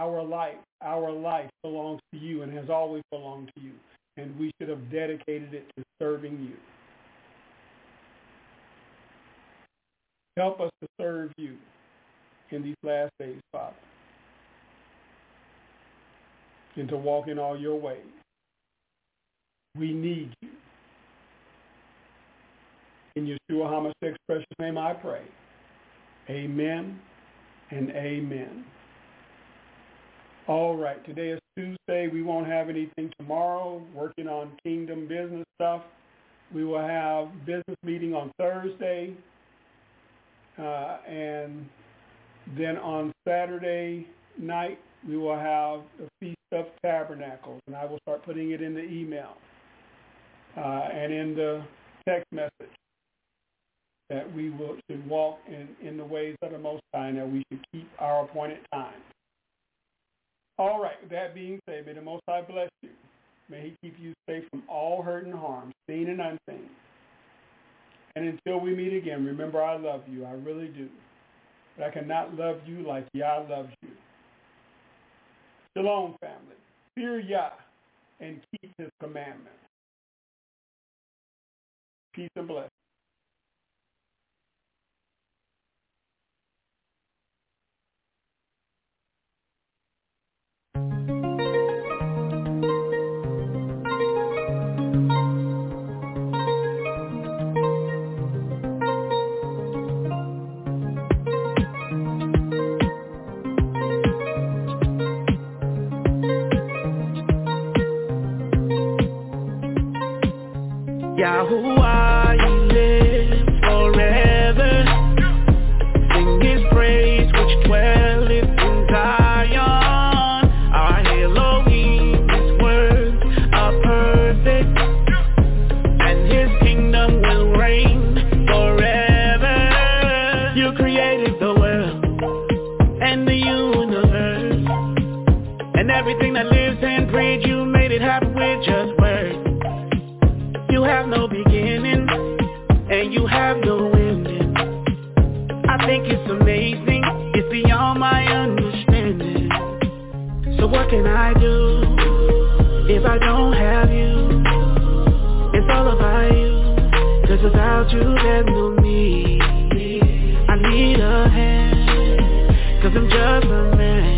belongs to you and has always belonged to you. And we should have dedicated it to serving you. Help us to serve you in these last days, Father. And to walk in all your ways. We need you. In Yeshua HaMashiach's precious name I pray. Amen and amen. All right, today is Tuesday. We won't have anything tomorrow, working on kingdom business stuff. We will have business meeting on Thursday, and then on Saturday night, we will have the Feast of Tabernacles, and I will start putting it in the email and in the text message that we should walk in the ways of the Most High, and that we should keep our appointed time. All right, with that being said, may the Most High bless you. May he keep you safe from all hurt and harm, seen and unseen. And until we meet again, remember I love you. I really do. But I cannot love you like Yah loves you. Shalom, family. Fear Yah and keep his commandments. Peace and blessings. Yahuwah, you live forever. Sing his praise which dwelleth in Zion. Our Elohim, his words are perfect, and his kingdom will reign forever. You created the world and the universe, and everything that lives and breathes. You made it happen with just words. You have no beginning, and you have no ending. I think it's amazing, it's beyond my understanding. So what can I do if I don't have you? It's all about you, 'cause without you there's no me. I need a hand, 'cause I'm just a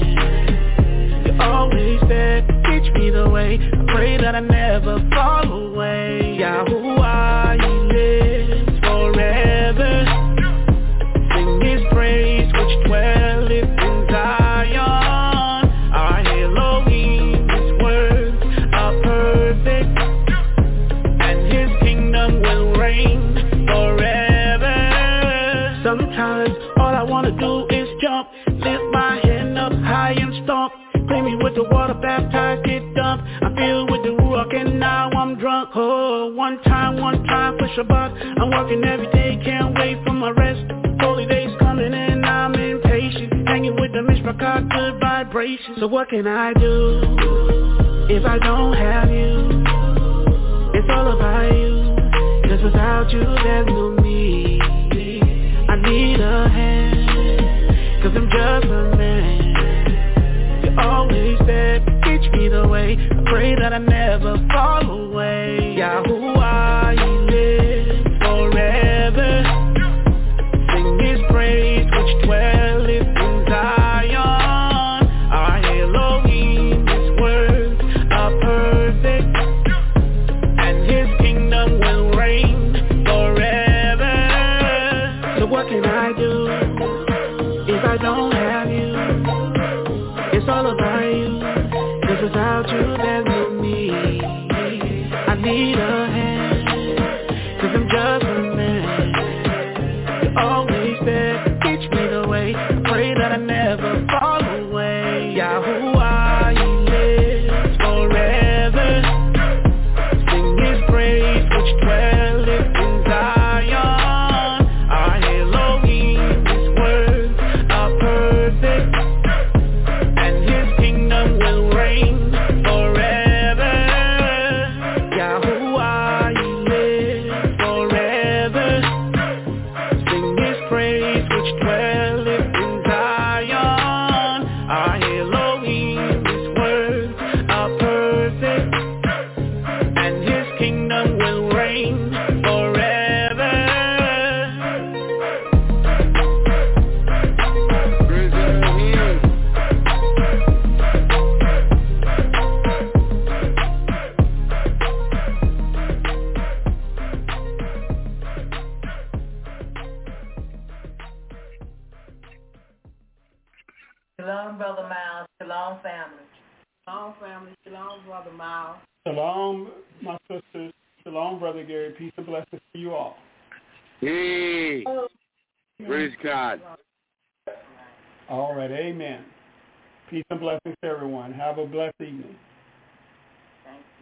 man. You're always there to teach me the way. I pray that I never fall away. Yahuwah, he lives forever. Sing his praise which dwelleth in Zion. Our Elohim, his words are perfect, and his kingdom will reign forever. Sometimes all I wanna do is jump, lift my hand up high and stomp. Clean me with the water, baptized, get dumped. I'm filled with the Ruach and now I'm drunk. Oh, one time for Shabbat. I'm working every day, can't wait for my rest. Holy days coming and I'm impatient. Hanging with the Mishpachah, good vibrations. So what can I do if I don't have you? It's all about you, 'cause without you there's no me. I need a hand, 'cause I'm just a man. Always there to teach me the way. I pray that I never fall away. Yahuwah, he lives forever. Sing his praise which dwelleth in Zion. Our Elohim, his words are perfect, and his kingdom will reign forever. So what can I do if I don't have you? It's all about you, 'cause without you there's no me. I need a hand, 'cause I'm just a man. You're always there to teach me the way. I pray that I never fall away. Yahuwah, he lives forever. Sing his praise which dwelleth in Zion. Our Elohim, his words are perfect, will reign forever. Yahuwah, he lives forever. Sing his praise which dwelleth in Zion. Our Elohim, family. Shalom, Brother Miles. Shalom, my sisters. Shalom, Brother Gary. Peace and blessings to you all. Hey, praise God. All right, amen. Peace and blessings to everyone. Have a blessed evening. Thank you.